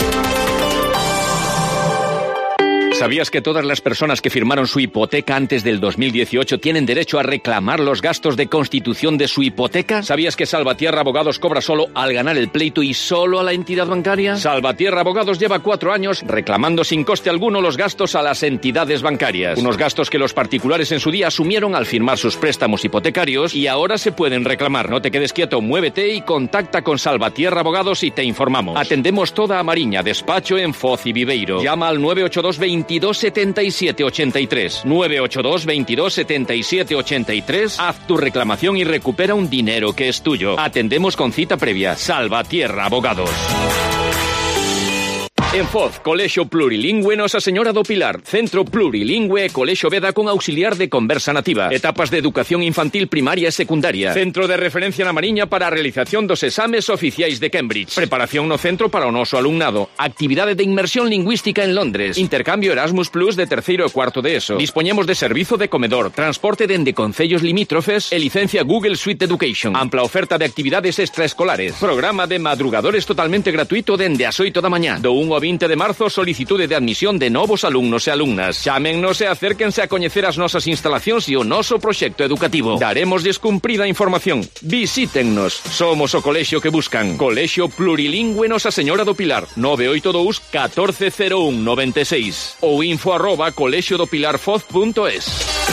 Speaker 12: ¿Sabías que todas las personas que firmaron su hipoteca antes del dos mil dieciocho tienen derecho a reclamar los gastos de constitución de su hipoteca? ¿Sabías que Salvatierra Abogados cobra solo al ganar el pleito y solo a la entidad bancaria? Salvatierra Abogados lleva cuatro años reclamando sin coste alguno los gastos a las entidades bancarias. Unos gastos que los particulares en su día asumieron al firmar sus préstamos hipotecarios y ahora se pueden reclamar. No te quedes quieto, muévete y contacta con Salvatierra Abogados y te informamos. Atendemos toda a Mariña, despacho en Foz y Viveiro. Llama al nueve ocho dos veintidós setenta y siete ochenta y tres. nueve ocho dos veintidós setenta y siete ochenta y tres. Haz tu reclamación y recupera un dinero que es tuyo. Atendemos con cita previa. Salvatierra Abogados. En Foz, Colexio Plurilingüe Nosa Señora do Pilar. Centro Plurilingüe Colexio Veda con auxiliar de conversa nativa. Etapas de educación infantil primaria e secundaria. Centro de referencia na Mariña para a realización dos exames oficiais de Cambridge. Preparación no centro para o noso alumnado. Actividade de inmersión lingüística en Londres. Intercambio Erasmus Plus de terceiro e cuarto de ESO. Dispoñemos de servizo de comedor, transporte dende concellos limítrofes e licencia Google Suite Education. Ampla oferta de actividades extraescolares. Programa de madrugadores totalmente gratuito dende as oito da mañá. Do un ao vinte de marzo, solicitude de admisión de novos alumnos e alumnas. Chámennos e acérquense a coñecer as nosas instalacións e o noso proxecto educativo. Daremosles cumprida información. Visítennos. Somos o colexio que buscan. Colexio Plurilingüe Nosa Señora do Pilar. nove oito dous, catorce cero un, noventa e seis ou info arroba colexio do pilar foz punto es.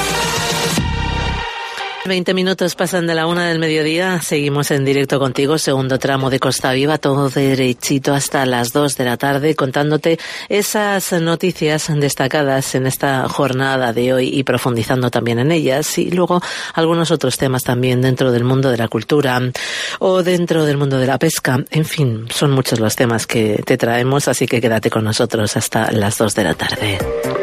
Speaker 4: veinte minutos pasan de la una del mediodía, seguimos en directo contigo, segundo tramo de Costa Viva, todo derechito hasta las dos de la tarde, contándote esas noticias destacadas en esta jornada de hoy y profundizando también en ellas, y luego algunos otros temas también dentro del mundo de la cultura o dentro del mundo de la pesca. En fin, son muchos los temas que te traemos, así que quédate con nosotros hasta las dos de la tarde.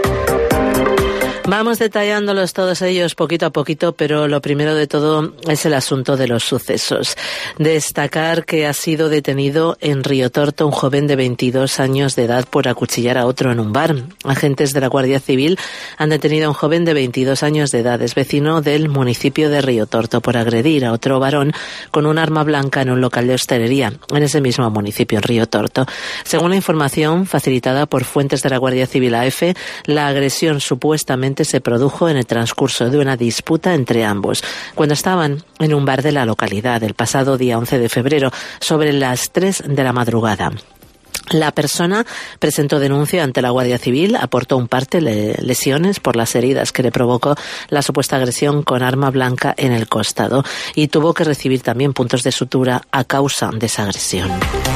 Speaker 4: Vamos detallándolos todos ellos poquito a poquito, pero lo primero de todo es el asunto de los sucesos. Destacar que ha sido detenido en Riotorto un joven de veintidós años de edad por acuchillar a otro en un bar. Agentes de la Guardia Civil han detenido a un joven de veintidós años de edad, es vecino del municipio de Riotorto, por agredir a otro varón con un arma blanca en un local de hostelería en ese mismo municipio, en Riotorto. Según la información facilitada por fuentes de la Guardia Civil A F, la agresión supuestamente se produjo en el transcurso de una disputa entre ambos, cuando estaban en un bar de la localidad el pasado día once de febrero, sobre las tres de la madrugada. La persona presentó denuncia ante la Guardia Civil, aportó un parte de lesiones por las heridas que le provocó la supuesta agresión con arma blanca en el costado y tuvo que recibir también puntos de sutura a causa de esa agresión.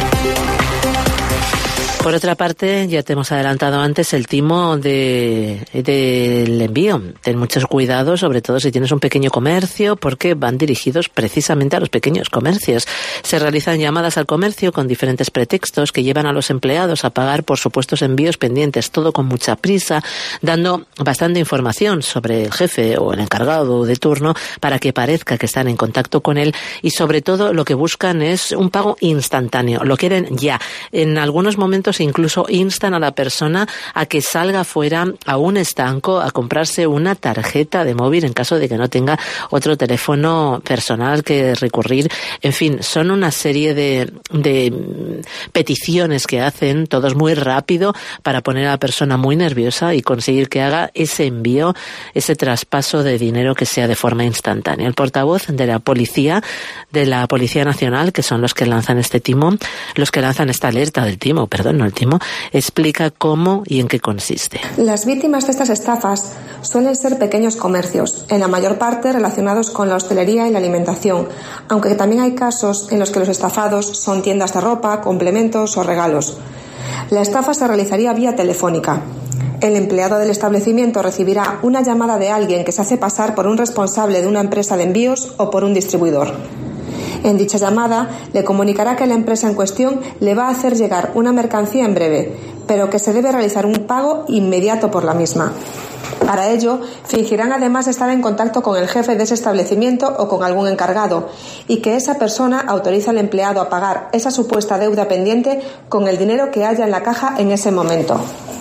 Speaker 4: Por otra parte, ya te hemos adelantado antes el timo de, del envío. Ten muchos cuidados, sobre todo si tienes un pequeño comercio, porque van dirigidos precisamente a los pequeños comercios. Se realizan llamadas al comercio con diferentes pretextos que llevan a los empleados a pagar por supuestos envíos pendientes, todo con mucha prisa, dando bastante información sobre el jefe o el encargado de turno para que parezca que están en contacto con él, y sobre todo lo que buscan es un pago instantáneo. Lo quieren ya. En algunos momentos incluso instan a la persona a que salga fuera a un estanco a comprarse una tarjeta de móvil en caso de que no tenga otro teléfono personal que recurrir. En fin, son una serie de, de peticiones que hacen, todos muy rápido, para poner a la persona muy nerviosa y conseguir que haga ese envío, ese traspaso de dinero que sea de forma instantánea. El portavoz de la policía, de la Policía Nacional, que son los que lanzan este timo, los que lanzan esta alerta del timo, perdón, no el timo, explica cómo y en qué consiste.
Speaker 5: Las víctimas de estas estafas suelen ser pequeños comercios, en la mayor parte relacionados con la hostelería y la alimentación, aunque también hay casos en los que los estafados son tiendas de ropa, complementos o regalos. La estafa se realizaría vía telefónica. El empleado del establecimiento recibirá una llamada de alguien que se hace pasar por un responsable de una empresa de envíos o por un distribuidor. En dicha llamada le comunicará que la empresa en cuestión le va a hacer llegar una mercancía en breve, pero que se debe realizar un pago inmediato por la misma. Para ello, fingirán además estar en contacto con el jefe de ese establecimiento o con algún encargado, y que esa persona autoriza al empleado a pagar esa supuesta deuda pendiente con el dinero que haya en la caja en ese momento.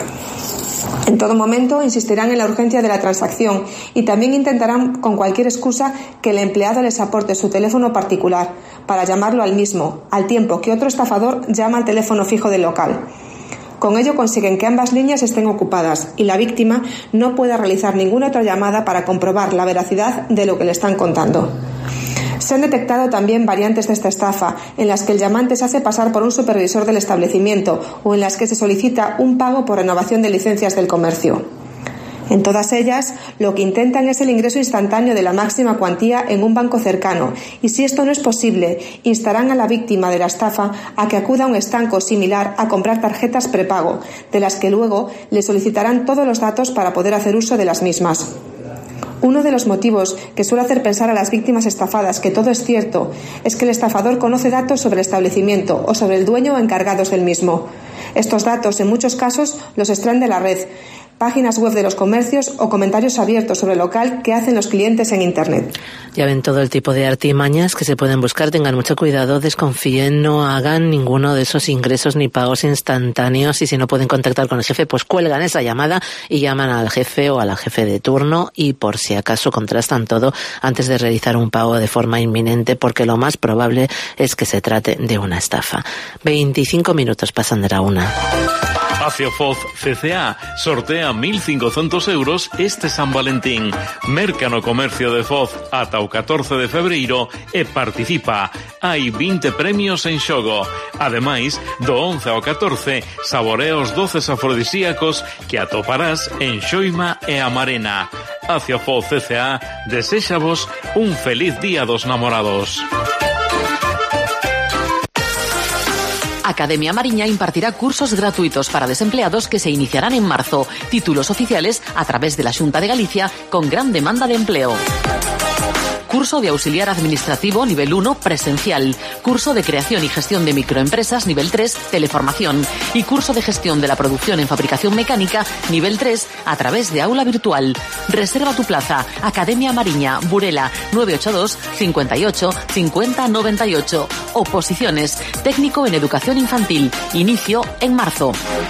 Speaker 5: En todo momento insistirán en la urgencia de la transacción y también intentarán con cualquier excusa que el empleado les aporte su teléfono particular para llamarlo al mismo, al tiempo que otro estafador llama al teléfono fijo del local. Con ello consiguen que ambas líneas estén ocupadas y la víctima no pueda realizar ninguna otra llamada para comprobar la veracidad de lo que le están contando. Se han detectado también variantes de esta estafa, en las que el llamante se hace pasar por un supervisor del establecimiento o en las que se solicita un pago por renovación de licencias del comercio. En todas ellas, lo que intentan es el ingreso instantáneo de la máxima cuantía en un banco cercano, y si esto no es posible, instarán a la víctima de la estafa a que acuda a un estanco similar a comprar tarjetas prepago, de las que luego le solicitarán todos los datos para poder hacer uso de las mismas. Uno de los motivos que suele hacer pensar a las víctimas estafadas que todo es cierto es que el estafador conoce datos sobre el establecimiento o sobre el dueño o encargados del mismo. Estos datos, en muchos casos, los extraen de la red, páginas web de los comercios o comentarios abiertos sobre el local que hacen los clientes en Internet.
Speaker 4: Ya ven todo el tipo de artimañas que se pueden buscar. Tengan mucho cuidado, desconfíen, no hagan ninguno de esos ingresos ni pagos instantáneos, y si no pueden contactar con el jefe, pues cuelgan esa llamada y llaman al jefe o a la jefe de turno, y por si acaso contrastan todo antes de realizar un pago de forma inminente, porque lo más probable es que se trate de una estafa. veinticinco minutos pasan de la una.
Speaker 13: Aciofoz C C A sortea mil cincocentos euros este San Valentín. Merca no comercio de Foz ata o catorce de febreiro e participa. Hai vinte premios en xogo. Ademais, do once ao catorce, saborea os doces afrodisíacos que atoparás en Xoima e Amarena. Aciofoz C C A deséxavos un feliz día dos namorados.
Speaker 14: Academia Mariña impartirá cursos gratuitos para desempleados que se iniciarán en marzo. Títulos oficiales a través de la Xunta de Galicia con gran demanda de empleo. Curso de auxiliar administrativo nivel uno presencial. Curso de creación y gestión de microempresas nivel tres teleformación. Y curso de gestión de la producción en fabricación mecánica nivel tres a través de aula virtual. Reserva tu plaza. Academia Mariña, Burela, nueve ocho dos, cincuenta y ocho, cincuenta, noventa y ocho. Oposiciones. Técnico en educación infantil. Inicio en marzo.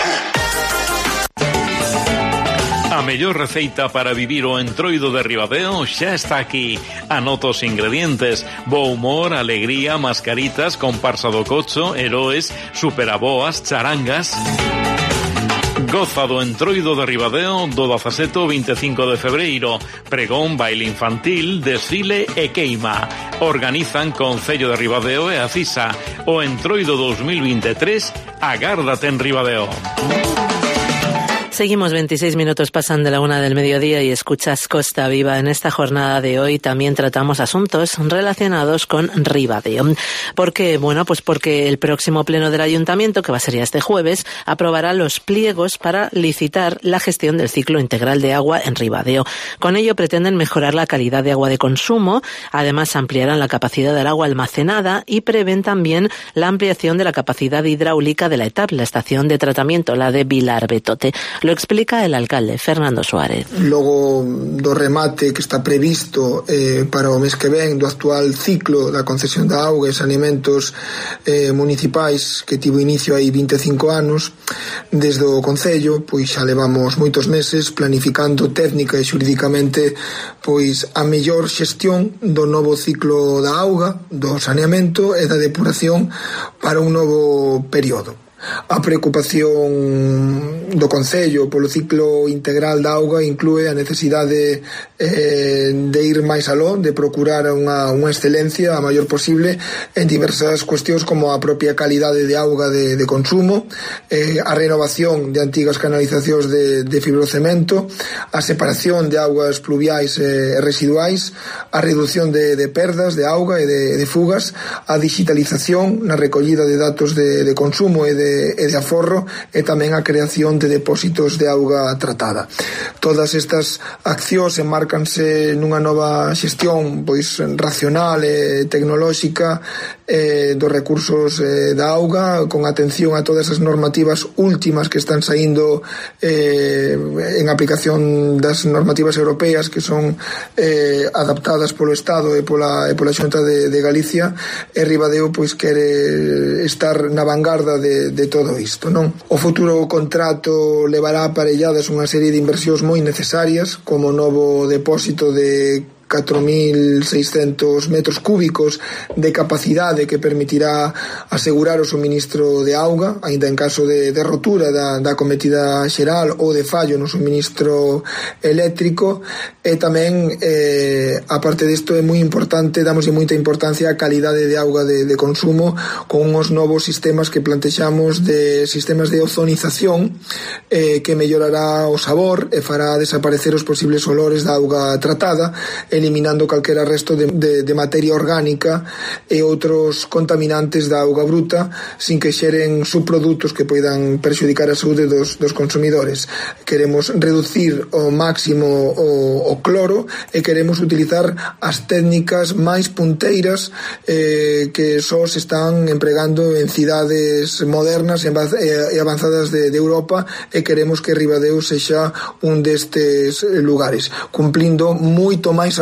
Speaker 13: A mellor receita para vivir o entroido de Ribadeo xa está aquí. Anota os ingredientes: bo humor, alegría, mascaritas, comparsa do cocho, heroes, superaboas, charangas. Goza do entroido de Ribadeo do dezasete ao veinticinco de febreiro. Pregón, baile infantil, desfile e queima. Organizan Concello de Ribadeo e a CISA. O entroido dos mil veintitrés, agárdate en Ribadeo.
Speaker 4: Seguimos, veintiséis minutos pasan de la una del mediodía y escuchas Costa Viva. En esta jornada de hoy también tratamos asuntos relacionados con Ribadeo. ¿Por qué? Bueno, pues porque el próximo pleno del Ayuntamiento, que va a ser ya este jueves, aprobará los pliegos para licitar la gestión del ciclo integral de agua en Ribadeo. Con ello pretenden mejorar la calidad de agua de consumo, además ampliarán la capacidad del agua almacenada y prevén también la ampliación de la capacidad hidráulica de la E T A P, la estación de tratamiento, la de Vilar Betote. Lo explica el alcalde, Fernando Suárez.
Speaker 15: Logo do remate que está previsto eh, para o mes que ven do actual ciclo da concesión da auga e saneamentos eh, municipais que tivo inicio hai veinticinco anos, desde o Concello pois xa levamos moitos meses planificando técnica e xurídicamente pois a mellor xestión do novo ciclo da auga, do saneamento e da depuración para un novo período. A preocupación do Concello polo ciclo integral da auga inclúe a necesidade eh, de ir máis aló, de procurar unha, unha excelencia a maior posible en diversas cuestións como a propia calidade de auga de, de consumo, eh, a renovación de antigas canalizacións de, de fibrocemento, a separación de augas pluviais e residuais, a reducción de, de perdas de auga e de, de fugas, a digitalización na recollida de datos de, de consumo e de e de aforro e tamén a creación de depósitos de auga tratada. Todas estas accións enmárcanse nunha nova xestión pois racional e tecnolóxica eh, dos recursos eh, da auga, con atención a todas as normativas últimas que están saindo eh, en aplicación das normativas europeas que son eh, adaptadas polo Estado e pola, e pola Xunta de, de Galicia, e Ribadeo pois quere estar na vanguarda de, de todo isto, non? O futuro contrato levará aparelladas unha serie de inversións moi necesarias, como o novo depósito de catro mil seiscentos metros cúbicos de capacidade que permitirá asegurar o suministro de auga, aínda en caso de, de rotura da, da cometida xeral ou de fallo no suministro eléctrico, e tamén eh, aparte disto é moi importante, damos moita importancia á calidade de auga de, de consumo con uns novos sistemas que plantexamos de sistemas de ozonización eh, que mellorará o sabor e fará desaparecer os posibles olores da auga tratada, eliminando calquera resto de, de, de materia orgánica e outros contaminantes da auga bruta sin que xeren subprodutos que poidan perxudicar a saúde dos, dos consumidores. Queremos reducir ao máximo o, o cloro e queremos utilizar as técnicas máis punteiras eh, que só se están empregando en cidades modernas e avanzadas de, de Europa, e queremos que Ribadeo sexa un destes lugares, cumplindo moito máis a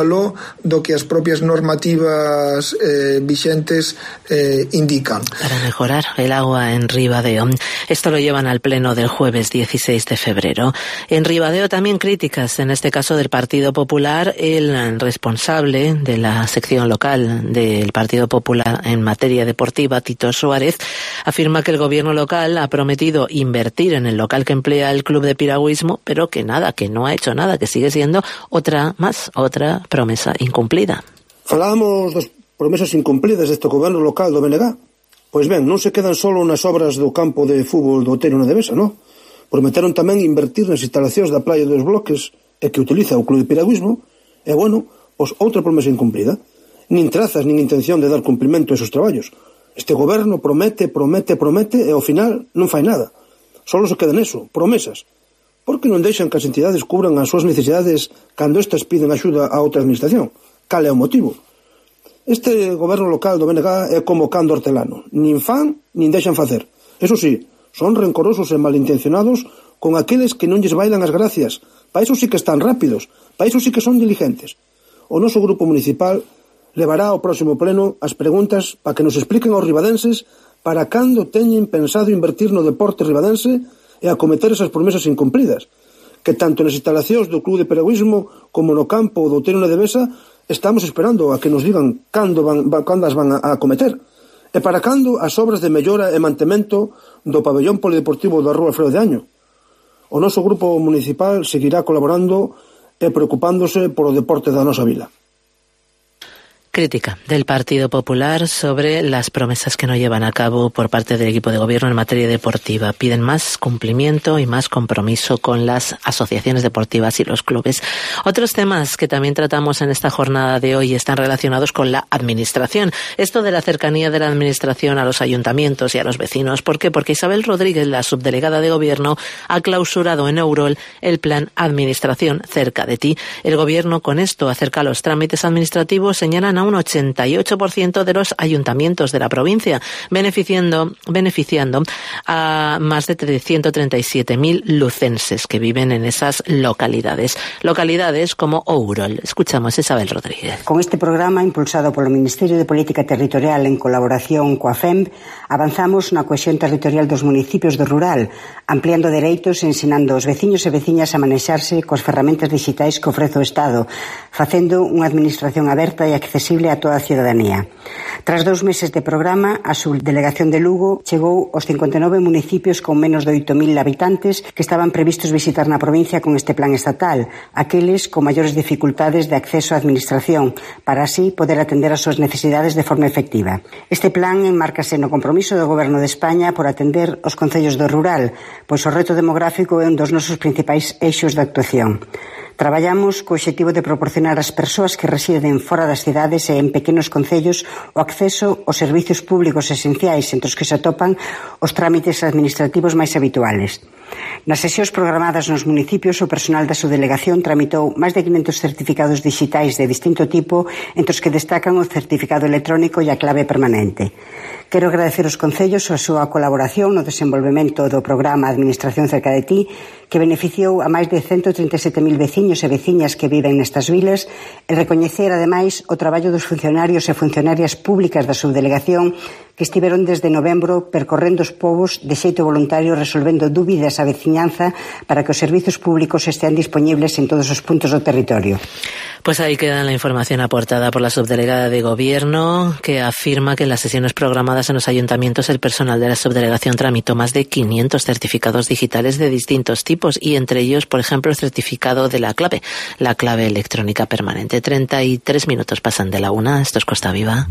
Speaker 15: aló do que as propias normativas eh, vigentes eh, indican.
Speaker 4: Para mejorar el agua en Ribadeo. Esto lo llevan al pleno del jueves dieciséis de febrero. En Ribadeo también críticas, en este caso del Partido Popular. El responsable de la sección local del Partido Popular en materia deportiva, Tito Suárez, afirma que el gobierno local ha prometido invertir en el local que emplea el club de piragüismo, pero que nada, que no ha hecho nada, que sigue siendo otra más, otra promesa incumplida.
Speaker 2: Falábamos das promesas incumplidas deste goberno local do B N G. Pois ben, non se quedan só nas obras do campo de fútbol do Otero na Devesa, non? Prometeron tamén invertir nas instalacións da Praia dos Bloques e que utiliza o club de piragüismo, e, bueno, pois outra promesa incumplida. Nin trazas, nin intención de dar cumprimento a esos traballos. Este goberno promete, promete, promete e ao final non fai nada. Solo se queda neso, promesas. Por que non deixan que as entidades cubran as súas necesidades cando estas piden axuda a outra administración? Cal é o motivo? Este goberno local do B N G é como Cando Hortelano. Nin fan, nin deixan facer. Eso sí, son rencorosos e malintencionados con aqueles que non lles bailan as gracias. Pa iso sí que están rápidos, pa iso sí que son diligentes. O noso grupo municipal levará ao próximo pleno as preguntas para que nos expliquen aos ribadenses para cando teñen pensado invertir no deporte ribadense e acometer esas promesas incumplidas, que tanto nas instalacións do club de piragüismo como no campo do Otero na Devesa estamos esperando a que nos digan cando, van, cando as van a acometer. E para cando as obras de mellora e mantemento do pabellón polideportivo da Rúa Alfredo de Año. O noso grupo municipal seguirá colaborando e preocupándose polo deporte da nosa vila.
Speaker 4: Crítica del Partido Popular sobre las promesas que no llevan a cabo por parte del equipo de gobierno en materia deportiva. Piden más cumplimiento y más compromiso con las asociaciones deportivas y los clubes. Otros temas que también tratamos en esta jornada de hoy están relacionados con la administración. Esto de la cercanía de la administración a los ayuntamientos y a los vecinos. ¿Por qué? Porque Isabel Rodríguez, la subdelegada de gobierno, ha clausurado en Eurol el plan Administración cerca de ti. El gobierno con esto acerca los trámites administrativos, señalan a un ochenta y ocho por ciento de los ayuntamientos de la provincia, beneficiando, beneficiando a más de ciento treinta y siete mil lucenses que viven en esas localidades. Localidades como Ourol. Escuchamos a Isabel Rodríguez.
Speaker 6: Con este programa, impulsado polo Ministerio de Política Territorial en colaboración coa F E M, avanzamos na cohesión territorial dos municipios do rural, ampliando dereitos e ensinando aos veciños e veciñas a manexarse coas ferramentas digitais que ofrece o Estado, facendo unha administración aberta e accesible a toda a ciudadanía. Tras dous meses de programa, a subdelegación de Lugo chegou aos cincuenta e nove municipios con menos de oito mil habitantes que estaban previstos visitar na provincia con este plan estatal, aqueles con maiores dificultades de acceso á administración, para así poder atender as súas necesidades de forma efectiva. Este plan enmárcase no compromiso do Goberno de España por atender os concellos do rural, pois o reto demográfico é un dos nosos principais eixos de actuación. Traballamos co obxectivo de proporcionar ás persoas que residen fora das cidades e en pequenos concellos o acceso aos servizos públicos esenciais entre os que se atopan os trámites administrativos máis habituales. Nas sesións programadas nos municipios, o personal da subdelegación tramitou máis de quinhentos certificados digitais de distinto tipo, entre os que destacan o certificado electrónico e a clave permanente. Quero agradecer aos concellos a súa colaboración no desenvolvemento do programa Administración cerca de ti, que beneficiou a máis de ciento treinta e sete mil veciños e veciñas que viven nestas vilas, e recoñecer, ademais, o traballo dos funcionarios e funcionarias públicas da subdelegación que estiveron desde novembro percorrendo os povos de xeito voluntario, resolvendo dúbidas á veciñanza para que os servizos públicos estean disponibles en todos os puntos do territorio.
Speaker 4: Pues ahí queda la información aportada por la subdelegada de Gobierno, que afirma que en las sesiones programadas en los ayuntamientos el personal de la subdelegación tramitó más de quinientos certificados digitales de distintos tipos y entre ellos, por ejemplo, el certificado de la clave, la clave electrónica permanente. treinta y tres minutos pasan de la una. Esto es Costa Viva.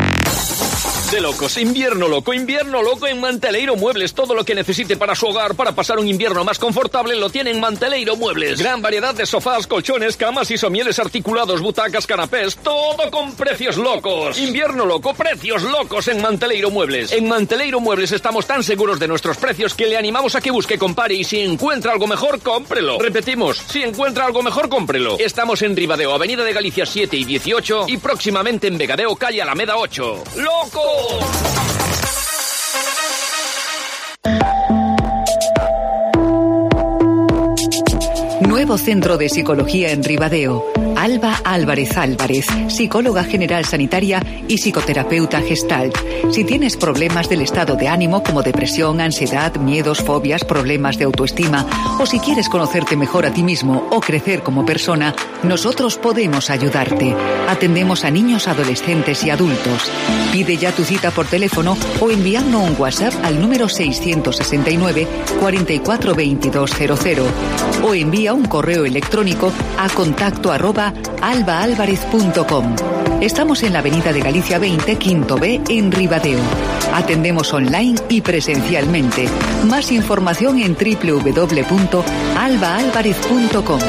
Speaker 12: De locos, invierno loco, invierno loco en Manteleiro Muebles. Todo lo que necesite para su hogar, para pasar un invierno más confortable, lo tiene en Manteleiro Muebles. Gran variedad de sofás, colchones, camas y somieles articulados, butacas, canapés, todo con precios locos. Invierno loco, precios locos en Manteleiro Muebles. En Manteleiro Muebles estamos tan seguros de nuestros precios que le animamos a que busque, compare y si encuentra algo mejor, cómprelo. Repetimos, si encuentra algo mejor, cómprelo. Estamos en Ribadeo, Avenida de Galicia siete y dieciocho y próximamente en Vegadeo, calle Alameda ocho. ¡Loco!
Speaker 8: Nuevo centro de psicología en Ribadeo. Alba Álvarez Álvarez, psicóloga general sanitaria y psicoterapeuta Gestalt. Si tienes problemas del estado de ánimo como depresión, ansiedad, miedos, fobias, problemas de autoestima, o si quieres conocerte mejor a ti mismo o crecer como persona, nosotros podemos ayudarte. Atendemos a niños, adolescentes y adultos. Pide ya tu cita por teléfono o enviando un WhatsApp al número seiscientos sesenta y nueve, cuarenta y cuatro, veintidós cero cero o envía un correo electrónico a contacto arroba albaalvarez punto com. Estamos en la avenida de Galicia veinte, quinto B, en Ribadeo. Atendemos online y presencialmente. Más información en doble u doble u doble u punto albaalvarez punto com.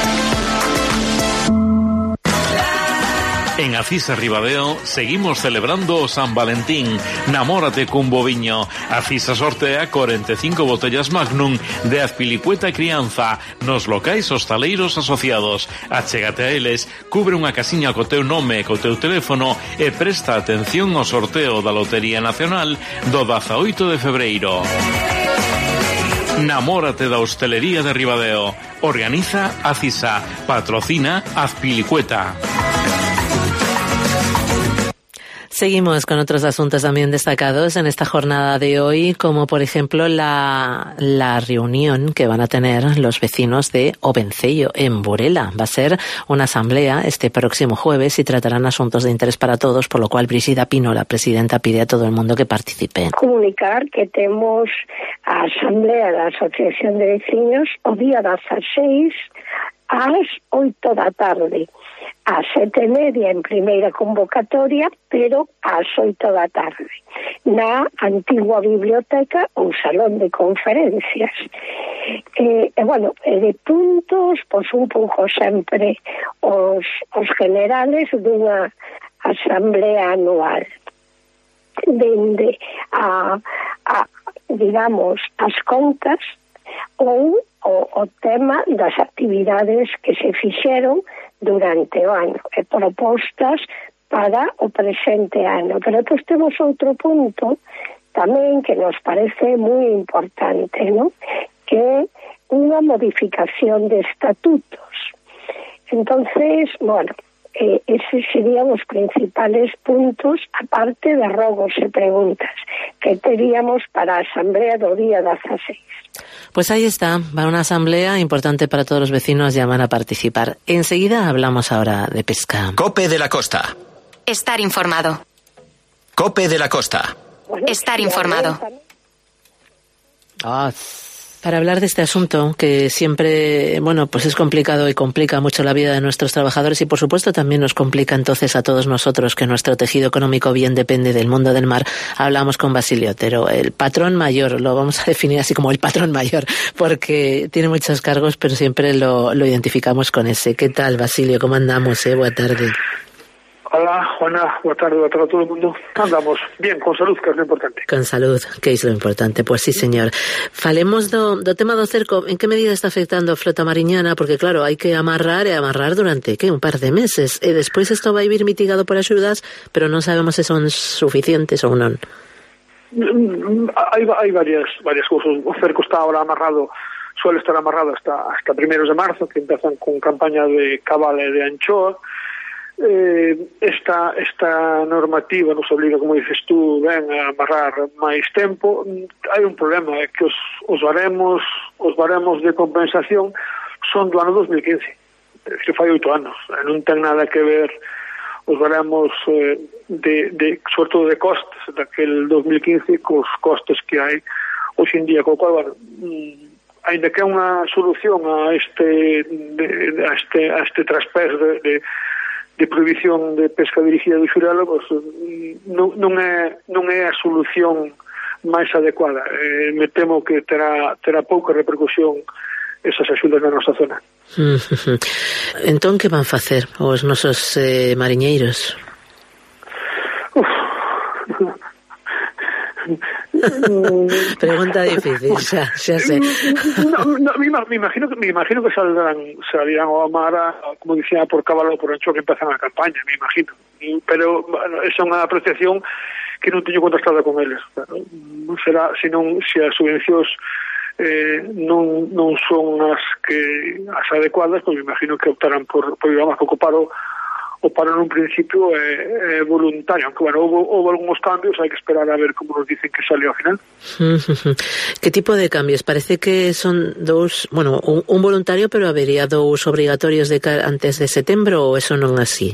Speaker 13: En Acisa Ribadeo seguimos celebrando San Valentín. Namórate cun boviño. Acisa sortea cuarenta y cinco botellas Magnum de Azpilicueta Crianza nos locais hostaleiros asociados. Achégate a eles, cubre unha casiña co teu nome e co teu teléfono e presta atención ao sorteo da Lotería Nacional do dezaoito de febreiro. Namórate da hostelería de Ribadeo. Organiza Acisa. Patrocina Azpilicueta.
Speaker 4: Seguimos con otros asuntos también destacados en esta jornada de hoy, como por ejemplo la, la reunión que van a tener los vecinos de Obencello, en Burela. Va a ser una asamblea este próximo jueves y tratarán asuntos de interés para todos, por lo cual Brígida Pino, la presidenta, pide a todo el mundo que participe.
Speaker 16: Comunicar que temos a asamblea da Asociación de Vecinos o día dieciséis ás oito da tarde. A sete e media en primeira convocatoria, pero ás oito da tarde, na antigua biblioteca ou salón de conferencias. E, e bueno, e de puntos, pois un pouco sempre os, os generales dunha asamblea anual. Dende a, a digamos, as contas ou o, o tema das actividades que se fixeron durante o ano e propostas para o presente ano. Pero depois temos outro punto tamén que nos parece moi importante, ¿no? Que é unha modificación de estatutos. Entonces, bueno, eh, eses serían os principales puntos, aparte de rogos e preguntas que teríamos para a asamblea do día dieciséis.
Speaker 4: Pues ahí está, va una asamblea importante para todos los vecinos, llaman a participar. Enseguida hablamos ahora de pesca.
Speaker 3: Cope de la Costa.
Speaker 17: Estar informado.
Speaker 3: Cope de la Costa.
Speaker 17: Estar informado.
Speaker 4: Ah, para hablar de este asunto que siempre, bueno, pues es complicado y complica mucho la vida de nuestros trabajadores y por supuesto también nos complica entonces a todos nosotros que nuestro tejido económico bien depende del mundo del mar, hablamos con Basilio Otero, el patrón mayor, lo vamos a definir así como el patrón mayor, porque tiene muchos cargos pero siempre lo, lo identificamos con ese. ¿Qué tal, Basilio? ¿Cómo andamos? Eh? Buena tarde.
Speaker 1: Hola, Juana, boa tarde, boa tarde a todo o mundo. Andamos bien, con salud, que é o importante.
Speaker 4: Con salud, que é lo importante, pois pues sí, señor. Falemos do, do tema do cerco, en que medida está afectando a flota mariñana, porque claro, hai que amarrar e amarrar durante, que, un par de meses, e despois isto vai vir mitigado por axudas, pero non sabemos se son suficientes ou non.
Speaker 1: Hai, hai varias, varias cousas. O cerco está ahora amarrado, suele estar amarrado hasta, hasta primeiros de marzo, que empezan con campaña de cabala e de anchoa. Eh, esta, esta normativa nos obliga, como dices tú, ben a amarrar máis tempo. Hai un problema, é que os, os baremos os baremos de compensación son do ano dos mil quince, que fai oito anos, non ten nada que ver os baremos eh, de, de, sobre todo de costes daquel dos mil quince cos costes que hai hoxe en día, co cual, bueno, ainda que é unha solución a este de, a este, a este traspés de, de de prohibición de pesca dirigida do xurelo, pues, non, non, é, non é a solución máis adecuada. Eh, me temo que terá, terá pouca repercusión esas axudas na nosa zona.
Speaker 4: Entón, que van facer os nosos eh, mariñeiros?
Speaker 1: Uf.
Speaker 4: Pregunta difícil, xa, xa sé.
Speaker 1: No, no, me, me imagino que me imagino que saldrán salirán ao mar a, como dicía, por cabalo por ancho que empezan a campaña, me imagino. Pero bueno, esa é unha apreciación que non teño contrastada con eles. Claro, será, senón se as subvencións eh, non, non son as que as adecuadas, pois me imagino que optarán por, por ir a máis, porque o paro o paro nun principio é, é voluntario, aunque bueno, houve, houve algúns cambios, hai que esperar a ver como nos dicen que sale ao final.
Speaker 4: Que tipo de cambios? Parece que son dous, bueno, un, un voluntario, pero habería dous obrigatorios de antes de setembro, ou eso non así?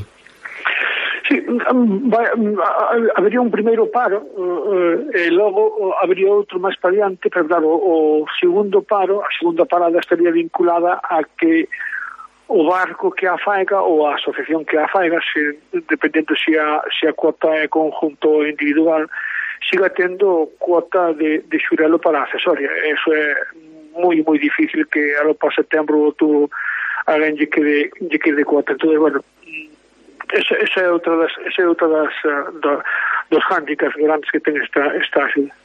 Speaker 1: Sí, vai, habería un primeiro paro uh, e logo habería outro máis para diante, pero claro, o segundo paro, a segunda parada estaría vinculada a que o barco que a faiga ou a asociación que a faiga, se, dependendo se a, se a cuota é conjunto ou individual, siga tendo cuota de, de xurelo para a asesoria. Eso é moi, moi difícil que a lo para setembro ou outubro alguén lle quede, lle quede cuota. Entón, bueno, esa, esa é outra das, esa é outra das uh, da, dos handicaps grandes que ten esta, esta axuda.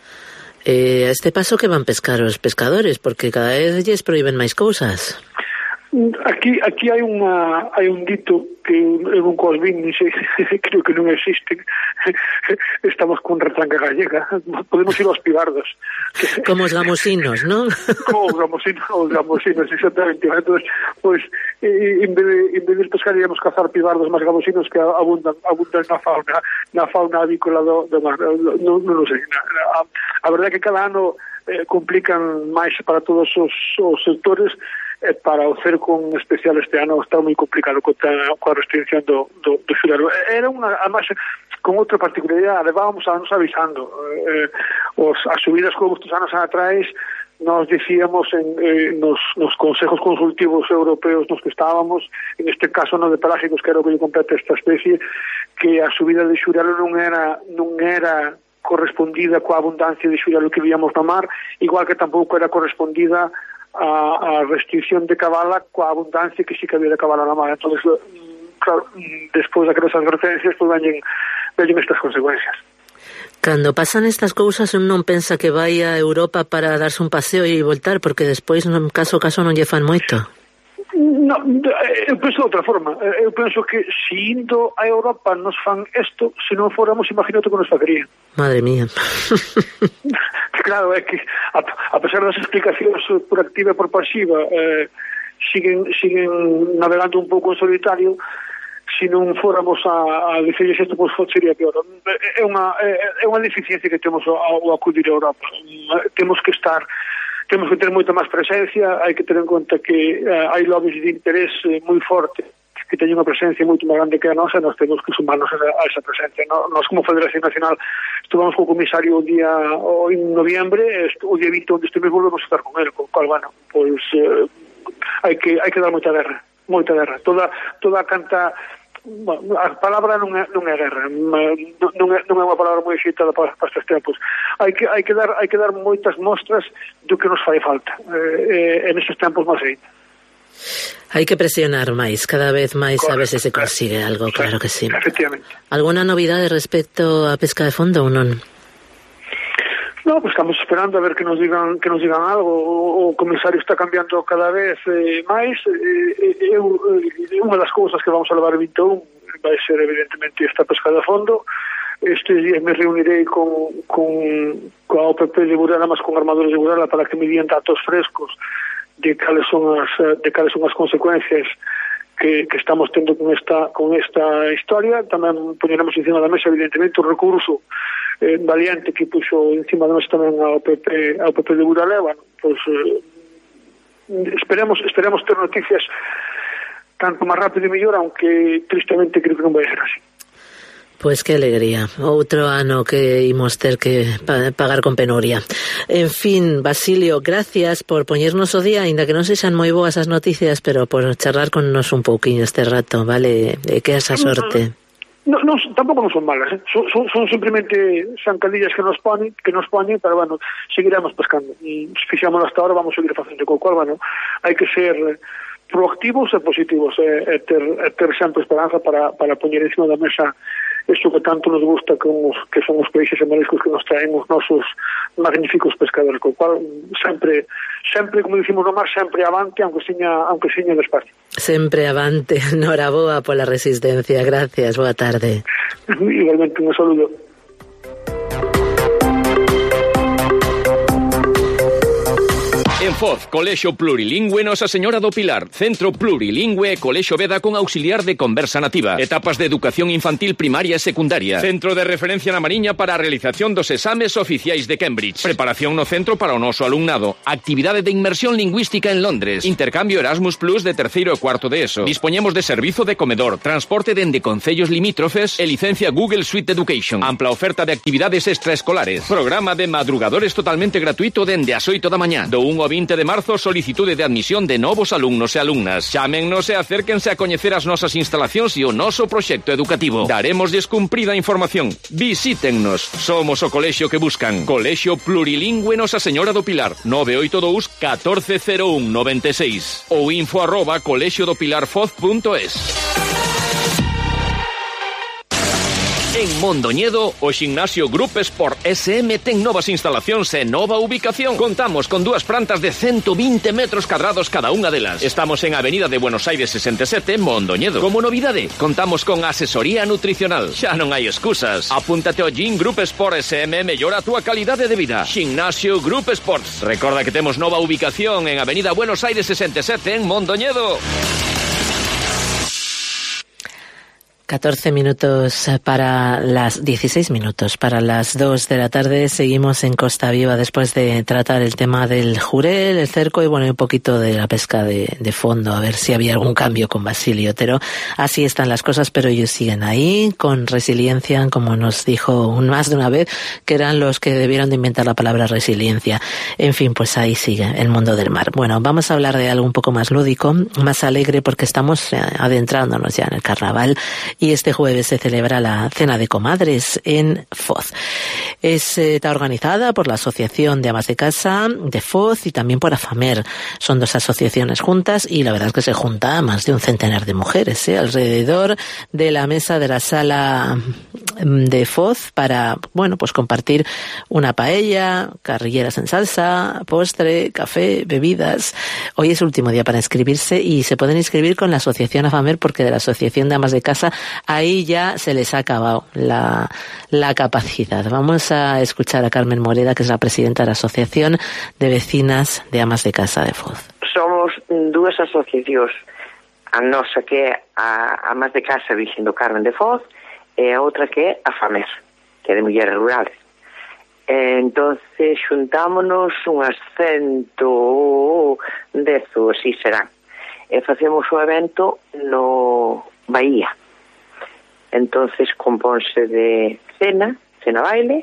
Speaker 4: Eh, a este paso que van pescar os pescadores, porque cada vez lles proíben máis cousas.
Speaker 1: Aquí aquí hai unha hai un dito que eu nunca os vin, ni sei, creo que non existen. Estamos con retranca gallega, podemos ir aos pibardos.
Speaker 4: Como os gamosinos, non?
Speaker 1: Como os gamosinos, os gamosinos, exactamente. Entón, pois, en vez de, en vez de pescar, íamos cazar pibardos máis gamosinos que abundan, abundan na fauna, na fauna avícola do, do mar. Non, non sei. A, a verdade é que cada ano eh, complican máis para todos os, os sectores. Eh, para o cerco en especial este ano está moi complicado co coa restricción do, do, do xurelo. Era unha, además, con outra particularidade, levábamos anos avisando. Eh, os, as subidas que houve estes anos atrás, nos dicíamos en, eh, nos, nos consejos consultivos europeos nos que estábamos, en este caso no de pelágicos, que era o que lle compete esta especie, que a subida de xurelo non era non era correspondida coa abundancia de xurelo que víamos no mar, igual que tampouco era correspondida a, a restricción de cabala coa abundancia que sí que había de cabala na mar. Entón, claro, despois daquelas advertencias, pois veñen, veñen estas consecuencias.
Speaker 4: Cando pasan estas cousas, un non pensa que vai a Europa para darse un paseo e voltar, porque despois, no caso a caso, non lle fan moito.
Speaker 1: No, eu penso de outra forma. Eu penso que se indo a Europa nos fan isto, se non fóramos, imagínate que nos facerían.
Speaker 4: Madre mía.
Speaker 1: Claro, é que a, a pesar das explicacións por activa e por pasiva, eh, siguen, siguen navegando un pouco en solitario. Se non fóramos a, a dicirles isto, pois sería peor. É unha, é, é unha deficiencia que temos ao, ao acudir a Europa. Temos que estar temos que ter moita máis presencia, hai que ter en conta que uh, hai lobbies de interés uh, moi forte que teñen unha presencia moito máis grande que a nosa, e nós temos que sumarnos a, a esa presencia. No, nós como Federación Nacional estuvamos co comisario o día o, en noviembre, o día vinte onde estuvimos volvemos a estar con ele, con cual, bueno, pois uh, hai que hai que dar moita guerra, moita guerra. Toda toda canta. Bueno, a palabra non é, non é guerra, non é, non é unha palabra moi excitada para, para estes tempos. Hai que, hai que dar hai que dar moitas mostras do que nos fai falta eh, en estes tempos máis ainda.
Speaker 4: Hai que presionar máis, cada vez máis. Correcto. A ver se se consigue algo, claro que sí.
Speaker 1: Efectivamente.
Speaker 4: Alguna novidade respecto a pesca de fondo ou non?
Speaker 1: No, pues estamos esperando a ver que nos digan que nos digan algo. O, o comisario está cambiando cada vez eh, máis. Eh, eu, eh, unha das cousas que vamos a levar vinte e un vai ser evidentemente esta pesca de fondo. Estes días me reunirei con, con, con a O P P de Burela, mas con armadores de Burela, para que me digan datos frescos de cales son as de cales son as consecuencias que, que estamos tendo con esta con esta historia. Tamén poñeremos encima da mesa evidentemente o recurso Eh, valiente que puxo encima de nós tamén a O P P, a O P P de Burela. Bueno, pues, eh, esperemos esperemos ter noticias tanto máis rápido e mellor, aunque tristemente creo que non vai ser así.
Speaker 4: Pois que alegría, outro ano que imos ter que pagar con penuria. En fin, Basilio, gracias por poñernos o día, ainda que non sexan moi boas as noticias, pero por charlar con nos un pouquiño este rato, vale? E que esa sorte.
Speaker 1: No, no, tampouco non son malas, eh? son, son, son simplemente zancadillas que nos ponen, que nos ponen, pero bueno, seguiremos pescando. E se fixamos hasta ahora, vamos a seguir facendo, co cual, bueno, hai que ser proactivos e positivos, e, e, ter, e ter sempre esperanza para, para poñer encima da mesa isto que tanto nos gusta, que, os, que son os peixes e mariscos que nos traen os nosos magníficos pescadores, co cual sempre, sempre, como dicimos no mar, sempre avante, aunque seña, aunque seña despacio.
Speaker 4: Sempre avante, noraboa pola resistencia, gracias, boa tarde.
Speaker 1: Igualmente, un saludo.
Speaker 12: En Foz, Colexio Plurilingüe Nosa Señora do Pilar, Centro Plurilingüe Colexio Veda con auxiliar de conversa nativa, etapas de educación infantil primaria e secundaria, centro de referencia na Mariña para a realización dos exames oficiais de Cambridge, preparación no centro para o noso alumnado, actividade de inmersión lingüística en Londres, intercambio Erasmus Plus de terceiro e cuarto de ESO, dispoñemos de servizo de comedor, transporte dende concellos limítrofes e licencia Google Suite Education, ampla oferta de actividades extraescolares, programa de madrugadores totalmente gratuito dende as oito da mañá, do un ao vinte de marzo solicitude de admisión de novos alumnos e alumnas. Chámennos e acérquense a coñecer as nosas instalacións e o noso proxecto educativo. Daremosles cumprida información. Visítennos. Somos o colexio que buscan. Colexio Plurilingüe Nosa Señora do Pilar. nove oito dous, catorce cero un, noventa e seis ou info arroba colexio do pilar foz punto es. En Mondoñedo, o Ximnasio Group Sport S M ten novas instalacións e nova ubicación. Contamos con dúas plantas de ciento veinte metros cadrados cada unha delas. Estamos en Avenida de Buenos Aires sesenta e sete, Mondoñedo. Como novidade, contamos con asesoría nutricional. Xa non hai excusas. Apúntate ao Gym Group Sport S M e mellora a túa calidade de vida. Ximnasio Group Sports. Recorda que temos nova ubicación en Avenida Buenos Aires sesenta e sete, en Mondoñedo.
Speaker 4: catorce minutos para las dieciséis minutos para las dos de la tarde. Seguimos en Costa Viva después de tratar el tema del jurel, el cerco y bueno, un poquito de la pesca de, de fondo, a ver si había algún cambio con Basilio Otero. Así están las cosas, pero ellos siguen ahí con resiliencia, como nos dijo un, más de una vez, que eran los que debieron de inventar la palabra resiliencia. En fin, pues ahí sigue el mundo del mar. Bueno, vamos a hablar de algo un poco más lúdico, más alegre, porque estamos adentrándonos ya en el carnaval. Y este jueves se celebra la Cena de Comadres en Foz. Es, eh, está organizada por la Asociación de Amas de Casa de Foz y también por AFAMER. Son dos asociaciones juntas y la verdad es que se junta a más de un centenar de mujeres, ¿eh? alrededor de la mesa de la sala de Foz para, bueno, pues compartir una paella, carrilleras en salsa, postre, café, bebidas. Hoy es el último día para inscribirse y se pueden inscribir con la Asociación AFAMER porque de la Asociación de Amas de Casa ahí ya se les ha acabado la, la capacidad. Vamos a escuchar a Carmen Moreda, que es la presidenta de la Asociación de Vecinas de Amas de Casa de Foz.
Speaker 18: Somos dúas asociacións, a nosa que é a Amas de Casa Virxen do Carmen de Foz e a outra que é a AFAMER, que é de mulleres rurales. Entonces xuntámonos unhas cento dez ou así serán e facemos o evento no Bahía. Entonces compónse de cena, cena baile,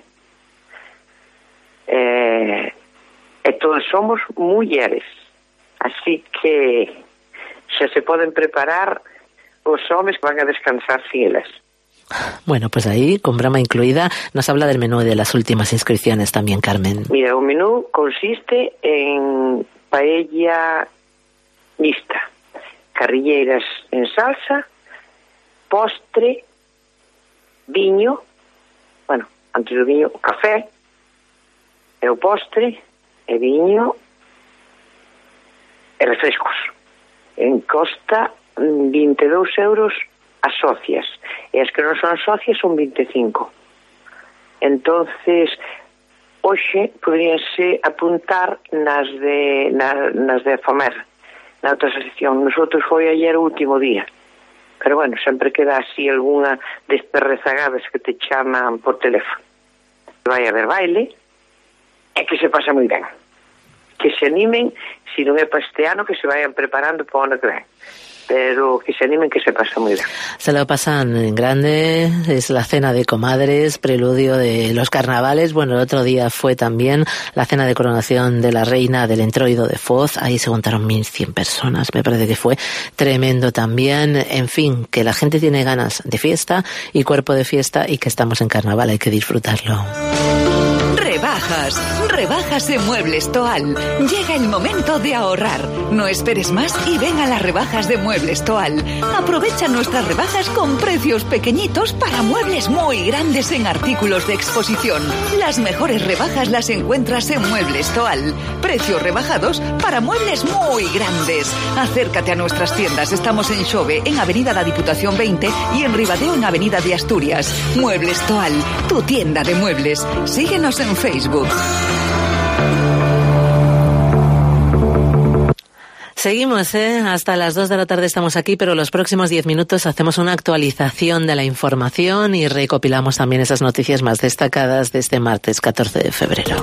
Speaker 18: eh, e todos somos mulleres, así que xa se poden preparar os homes que van a descansar sin elas.
Speaker 4: Bueno, pues ahí, con broma incluida, nos habla del menú de las últimas inscripciones también, Carmen.
Speaker 18: Mira, o menú consiste en paella mixta, carrilleras en salsa, postre, viño, bueno, antes do viño, o café, e o postre, e viño, e refrescos. En costa vinte e dous euros as socias, e as que non son socias son vinte e cinco. Entonces, hoxe poderíanse apuntar nas de, na, nas de AFAMER, na outra asociación. Nosotros foi ayer o último día. Pero bueno, sempre queda así algunha destas rezagadas que te chaman por teléfono. Vai haber baile e que se pasa moi ben. Que se animen, se non é para este ano, que se vayan preparando para o ano que ven. Pero que se animen, que se pasa muy bien.
Speaker 4: Se lo pasan en grande, es la cena de comadres, preludio de los carnavales. Bueno, el otro día fue también la cena de coronación de la reina del Entroido de Foz, ahí se juntaron mil cien personas, me parece que fue tremendo también. En fin, que la gente tiene ganas de fiesta y cuerpo de fiesta y que estamos en carnaval, hay que disfrutarlo.
Speaker 8: Rebajas, rebajas en Muebles Toal. Llega el momento de ahorrar. No esperes más y ven a las rebajas de Muebles Toal. Aprovecha nuestras rebajas con precios pequeñitos para muebles muy grandes en artículos de exposición. Las mejores rebajas las encuentras en Muebles Toal. Precios rebajados para muebles muy grandes. Acércate a nuestras tiendas. Estamos en Xove, en Avenida da Diputación veinte y en Ribadeo, en Avenida de Asturias. Muebles Toal, tu tienda de muebles. Síguenos en Facebook.
Speaker 4: Seguimos, ¿eh? Hasta las dos de la tarde estamos aquí, pero los próximos diez minutos hacemos una actualización de la información y recopilamos también esas noticias más destacadas de este martes catorce de febrero.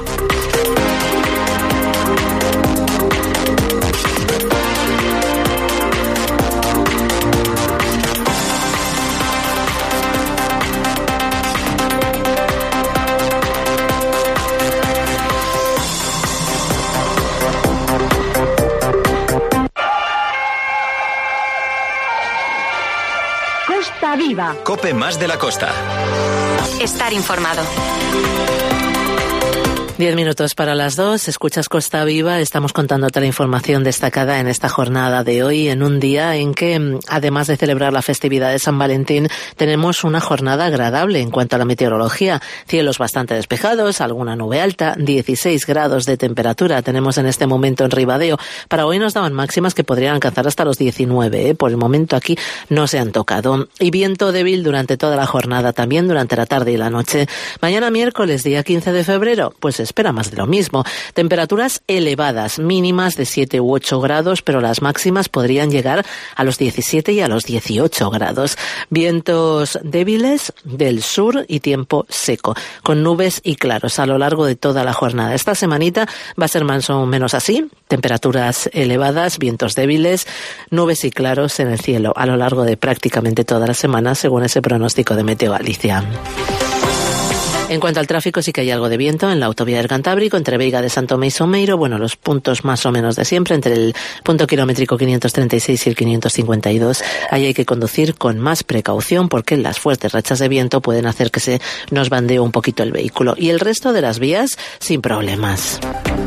Speaker 3: Viva. Cope más de la costa.
Speaker 17: Estar informado.
Speaker 4: Diez minutos para las dos, escuchas Costa Viva, estamos contándote la información destacada en esta jornada de hoy, en un día en que, además de celebrar la festividad de San Valentín, tenemos una jornada agradable en cuanto a la meteorología. Cielos bastante despejados, alguna nube alta, dieciséis grados de temperatura tenemos en este momento en Ribadeo. Para hoy nos daban máximas que podrían alcanzar hasta los diecinueve, ¿eh? Por el momento aquí no se han tocado. Y viento débil durante toda la jornada, también durante la tarde y la noche. Mañana miércoles, día quince de febrero, pues espera más de lo mismo. Temperaturas elevadas, mínimas de siete u ocho grados, pero las máximas podrían llegar a los diecisiete y a los dieciocho grados. Vientos débiles del sur y tiempo seco, con nubes y claros a lo largo de toda la jornada. Esta semanita va a ser más o menos así. Temperaturas elevadas, vientos débiles, nubes y claros en el cielo a lo largo de prácticamente toda la semana, según ese pronóstico de Meteo Galicia. En cuanto al tráfico, sí que hay algo de viento en la autovía del Cantábrico, entre Veiga de Santo Tomé y Someiro, bueno, los puntos más o menos de siempre, entre el punto kilométrico quinientos treinta y seis y el quinientos cincuenta y dos. Ahí hay que conducir con más precaución porque las fuertes rachas de viento pueden hacer que se nos bandee un poquito el vehículo. Y el resto de las vías, sin problemas.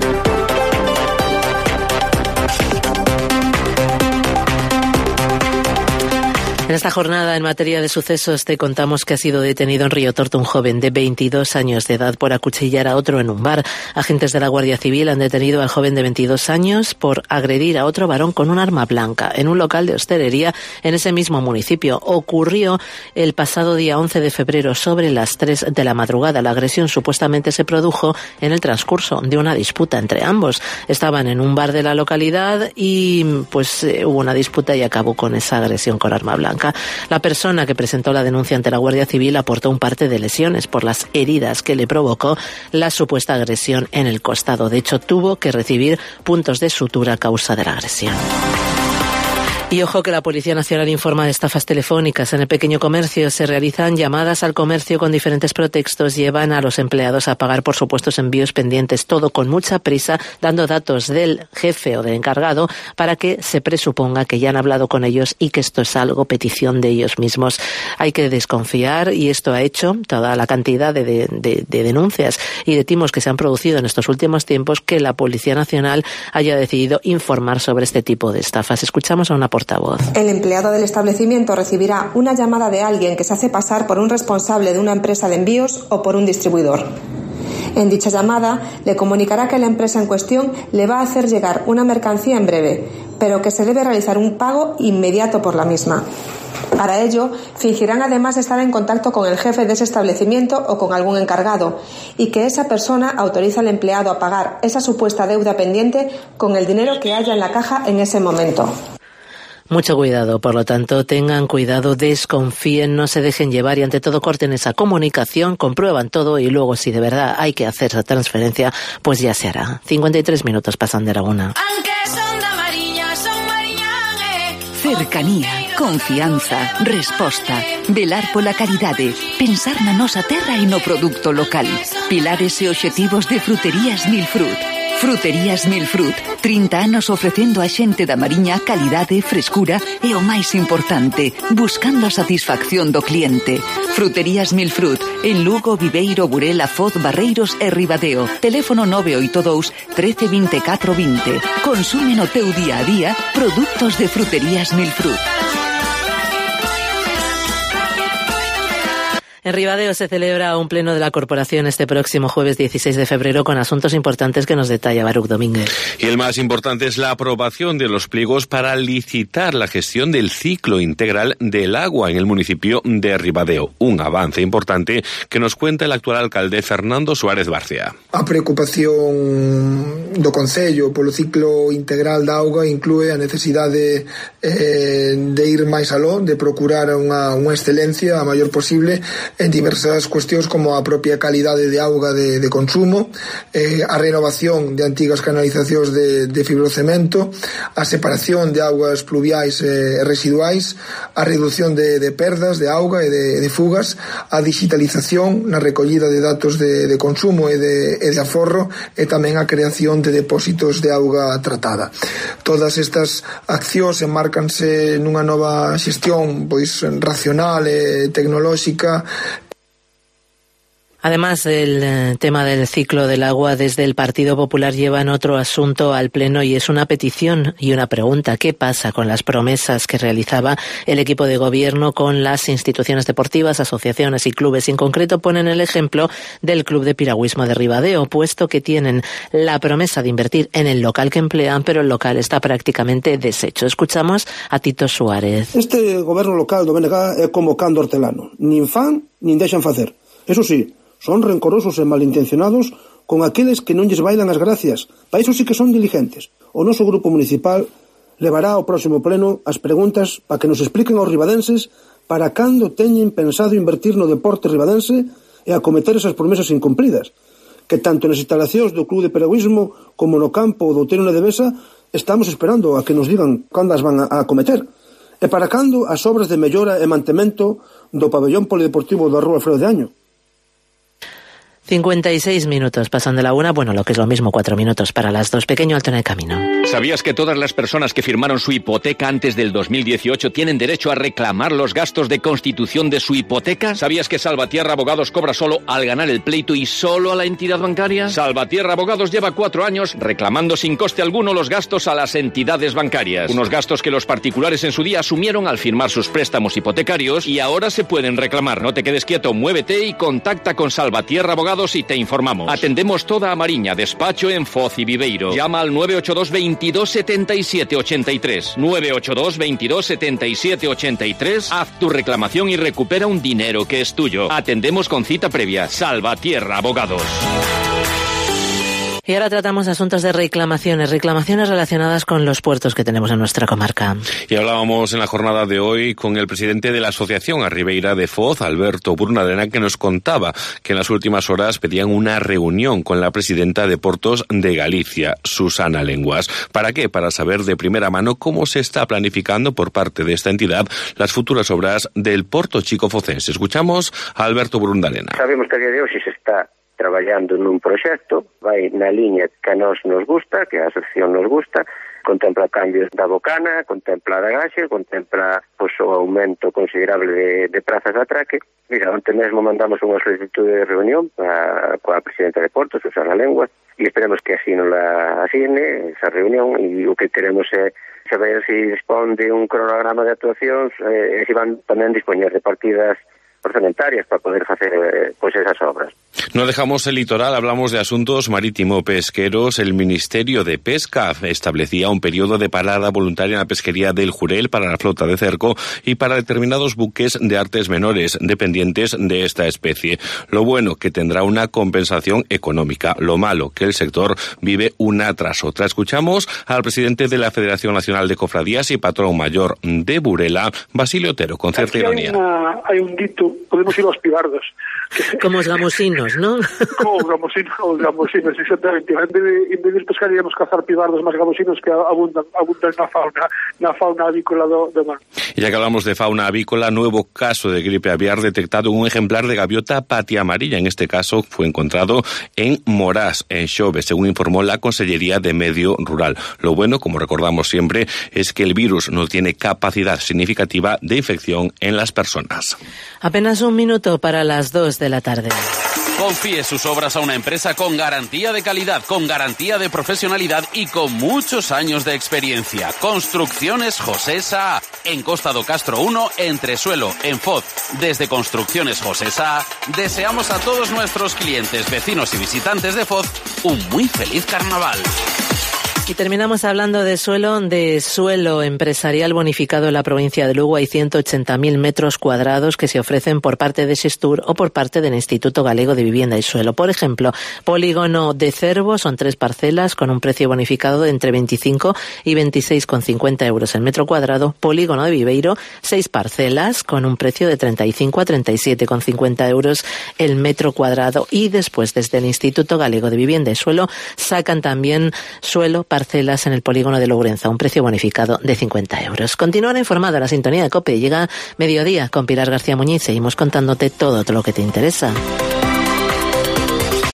Speaker 4: En esta jornada, en materia de sucesos, te contamos que ha sido detenido en Río Torto un joven de veintidós años de edad por acuchillar a otro en un bar. Agentes de la Guardia Civil han detenido al joven de veintidós años por agredir a otro varón con un arma blanca en un local de hostelería en ese mismo municipio. Ocurrió el pasado día once de febrero sobre las tres de la madrugada. La agresión supuestamente se produjo en el transcurso de una disputa entre ambos. Estaban en un bar de la localidad y pues eh, hubo una disputa y acabó con esa agresión con arma blanca. La persona que presentó la denuncia ante la Guardia Civil aportó un parte de lesiones por las heridas que le provocó la supuesta agresión en el costado. De hecho, tuvo que recibir puntos de sutura a causa de la agresión. Y ojo que la Policía Nacional informa de estafas telefónicas. En el pequeño comercio se realizan llamadas al comercio con diferentes pretextos, llevan a los empleados a pagar por supuestos envíos pendientes, todo con mucha prisa, dando datos del jefe o del encargado para que se presuponga que ya han hablado con ellos y que esto es algo petición de ellos mismos. Hay que desconfiar y esto ha hecho toda la cantidad de, de, de, de denuncias y de timos que se han producido en estos últimos tiempos que la Policía Nacional haya decidido informar sobre este tipo de estafas. Escuchamos a una portavoz.
Speaker 5: El empleado del establecimiento recibirá una llamada de alguien que se hace pasar por un responsable de una empresa de envíos o por un distribuidor. En dicha llamada le comunicará que la empresa en cuestión le va a hacer llegar una mercancía en breve, pero que se debe realizar un pago inmediato por la misma. Para ello, fingirán además estar en contacto con el jefe de ese establecimiento o con algún encargado y que esa persona autoriza al empleado a pagar esa supuesta deuda pendiente con el dinero que haya en la caja en ese momento.
Speaker 4: Mucho cuidado, por lo tanto, tengan cuidado, desconfíen, no se dejen llevar y ante todo corten esa comunicación, comprueban todo y luego si de verdad hay que hacer esa transferencia, pues ya se hará. cincuenta y tres minutos pasan de la una.
Speaker 8: Cercanía, confianza, resposta, velar pola caridade, pensar na nosa terra e no produto local, pilares e obxectivos de Fruterías Milfrut. Fruterías Milfrut, trinta anos ofrecendo a xente da Mariña calidade, frescura e o máis importante, buscando a satisfacción do cliente. Fruterías Milfrut, en Lugo, Viveiro, Burela, Foz, Barreiros e Ribadeo. Teléfono nove oito dous, trece, veinticuatro, veinte. Consume no teu día a día produtos de Fruterías Milfrut.
Speaker 4: En Ribadeo se celebra un pleno de la corporación este próximo jueves dieciséis de febrero con asuntos importantes que nos detalla Baruch Domínguez.
Speaker 10: Y el más importante es la aprobación de los pliegos para licitar la gestión del ciclo integral del agua en el municipio de Ribadeo. Un avance importante que nos cuenta el actual alcalde Fernando Suárez Barcia.
Speaker 15: A preocupación do Concello polo ciclo integral da auga inclúe a necesidade eh, de ir máis aló, de procurar unha, unha excelencia a maior posible en diversas cuestións como a propia calidade de auga de, de consumo, eh, a renovación de antigas canalizacións de, de fibrocemento, a separación de augas pluviais e eh, residuais, a reducción de, de perdas de auga e de, de fugas, a digitalización na recollida de datos de, de consumo e de, e de aforro e tamén a creación de depósitos de auga tratada. Todas estas accións enmárcanse nunha nova xestión pois racional e tecnolóxica.
Speaker 4: Además, el eh, tema del ciclo del agua desde el Partido Popular llevan otro asunto al Pleno y es una petición y una pregunta. ¿Qué pasa con las promesas que realizaba el equipo de gobierno con las instituciones deportivas, asociaciones y clubes? En concreto ponen el ejemplo del Club de Piragüismo de Ribadeo, puesto que tienen la promesa de invertir en el local que emplean, pero el local está prácticamente deshecho. Escuchamos a Tito Suárez.
Speaker 2: Este goberno local do B N G é como Cando Hortelano. Nin fan, nin deixan facer. Eso sí, son rencorosos e malintencionados con aqueles que non lles bailan as gracias. Para iso sí que son diligentes. O noso grupo municipal levará ao próximo pleno as preguntas para que nos expliquen aos ribadenses para cando teñen pensado invertir no deporte ribadense e acometer esas promesas incumplidas, que tanto nas instalacións do Club de Piragüismo como no campo do Outeiro na Devesa estamos esperando a que nos digan cando as van a acometer. E para cando as obras de mellora e mantemento do pabellón polideportivo da Rúa Alfredo de Año.
Speaker 4: cincuenta y seis minutos pasan de la una, bueno, lo que es lo mismo, cuatro minutos para las dos. Pequeño alto en el camino.
Speaker 12: ¿Sabías que todas las personas que firmaron su hipoteca antes del dos mil dieciocho tienen derecho a reclamar los gastos de constitución de su hipoteca? ¿Sabías que Salvatierra Abogados cobra solo al ganar el pleito y solo a la entidad bancaria? Salvatierra Abogados lleva cuatro años reclamando sin coste alguno los gastos a las entidades bancarias. Unos gastos que los particulares en su día asumieron al firmar sus préstamos hipotecarios y ahora se pueden reclamar. No te quedes quieto, muévete y contacta con Salvatierra Abogados y te informamos. Atendemos toda a Mariña, despacho en Foz y Viveiro. Llama al nueve ocho dos veintidós setenta y siete ochenta y tres. nueve ocho dos veintidós setenta y siete ochenta y tres. Haz tu reclamación y recupera un dinero que es tuyo. Atendemos con cita previa. Salvatierra Abogados.
Speaker 4: Y ahora tratamos asuntos de reclamaciones, reclamaciones relacionadas con los puertos que tenemos en nuestra comarca.
Speaker 10: Y hablábamos en la jornada de hoy con el presidente de la Asociación Arribeira de Foz, Alberto Brunadena, que nos contaba que en las últimas horas pedían una reunión con la presidenta de Portos de Galicia, Susana Lenguas. ¿Para qué? Para saber de primera mano cómo se está planificando por parte de esta entidad las futuras obras del Porto Chico Focense. Escuchamos a Alberto Brunadena.
Speaker 11: Sabemos que a día de hoxe se está traballando nun proxecto, vai na liña que a nos nos gusta, que a asociación nos gusta, contempla cambios da bocana, contempla da gaxe, contempla pois, o aumento considerable de, de prazas de atraque. Mira, onte mesmo mandamos unha solicitud de reunión a, coa presidenta de Porto, Susana Lenguas, e esperemos que así non la asigne esa reunión, e o que queremos é saber se si dispón de un cronograma de actuacións e eh, se si van tamén dispoñer de partidas orzamentarias para poder hacer eh, pues esas obras.
Speaker 10: No dejamos el litoral, hablamos de asuntos marítimo-pesqueros. El Ministerio de Pesca establecía un periodo de parada voluntaria en la pesquería del Jurel para la flota de cerco y para determinados buques de artes menores dependientes de esta especie. Lo bueno, que tendrá una compensación económica. Lo malo, que el sector vive una tras otra. Escuchamos al presidente de la Federación Nacional de Cofradías y patrón mayor de Burela, Basilio Otero, con cierta
Speaker 1: Aquí
Speaker 10: ironía.
Speaker 1: Hay, una, hay un dito, podemos ir aos pibardos.
Speaker 4: Como os gamosinos, ¿no?
Speaker 1: Como os gamosinos, os gamosinos, exactamente. En vez de, en vez de pescar, íamos cazar pibardos máis gamosinos que abundan, abundan na fauna, na fauna avícola do, do mar.
Speaker 10: Y ya que hablamos de fauna avícola, nuevo caso de gripe aviar detectado en un ejemplar de gaviota patia amarilla. En este caso fue encontrado en Morás, en Xove, según informó la Consellería de Medio Rural. Lo bueno, como recordamos siempre, es que el virus no tiene capacidad significativa de infección en las personas.
Speaker 4: Apenas un minuto para las dos de la tarde.
Speaker 19: Confíe sus obras a una empresa con garantía de calidad, con garantía de profesionalidad y con muchos años de experiencia. Construcciones José Sá, en Costa do Castro uno, Entresuelo, en Foz. Desde Construcciones José Sá, deseamos a todos nuestros clientes, vecinos y visitantes de Foz un muy feliz carnaval.
Speaker 4: Y terminamos hablando de suelo, de suelo empresarial bonificado en la provincia de Lugo. Hay ciento ochenta mil metros cuadrados que se ofrecen por parte de Xestur o por parte del Instituto Galego de Vivienda y Suelo. Por ejemplo, Polígono de Cervo son tres parcelas con un precio bonificado de entre veinticinco y veintiséis con cincuenta euros el metro cuadrado. Polígono de Viveiro, seis parcelas con un precio de treinta y cinco a treinta y siete con cincuenta euros el metro cuadrado. Y después, desde el Instituto Galego de Vivienda y Suelo, sacan también suelo para parcelas en el polígono de Lourenza, un precio bonificado de cincuenta euros. Continúan informado a la sintonía de COPE. Llega Mediodía con Pilar García Muñiz. Seguimos contándote todo, todo lo que te interesa.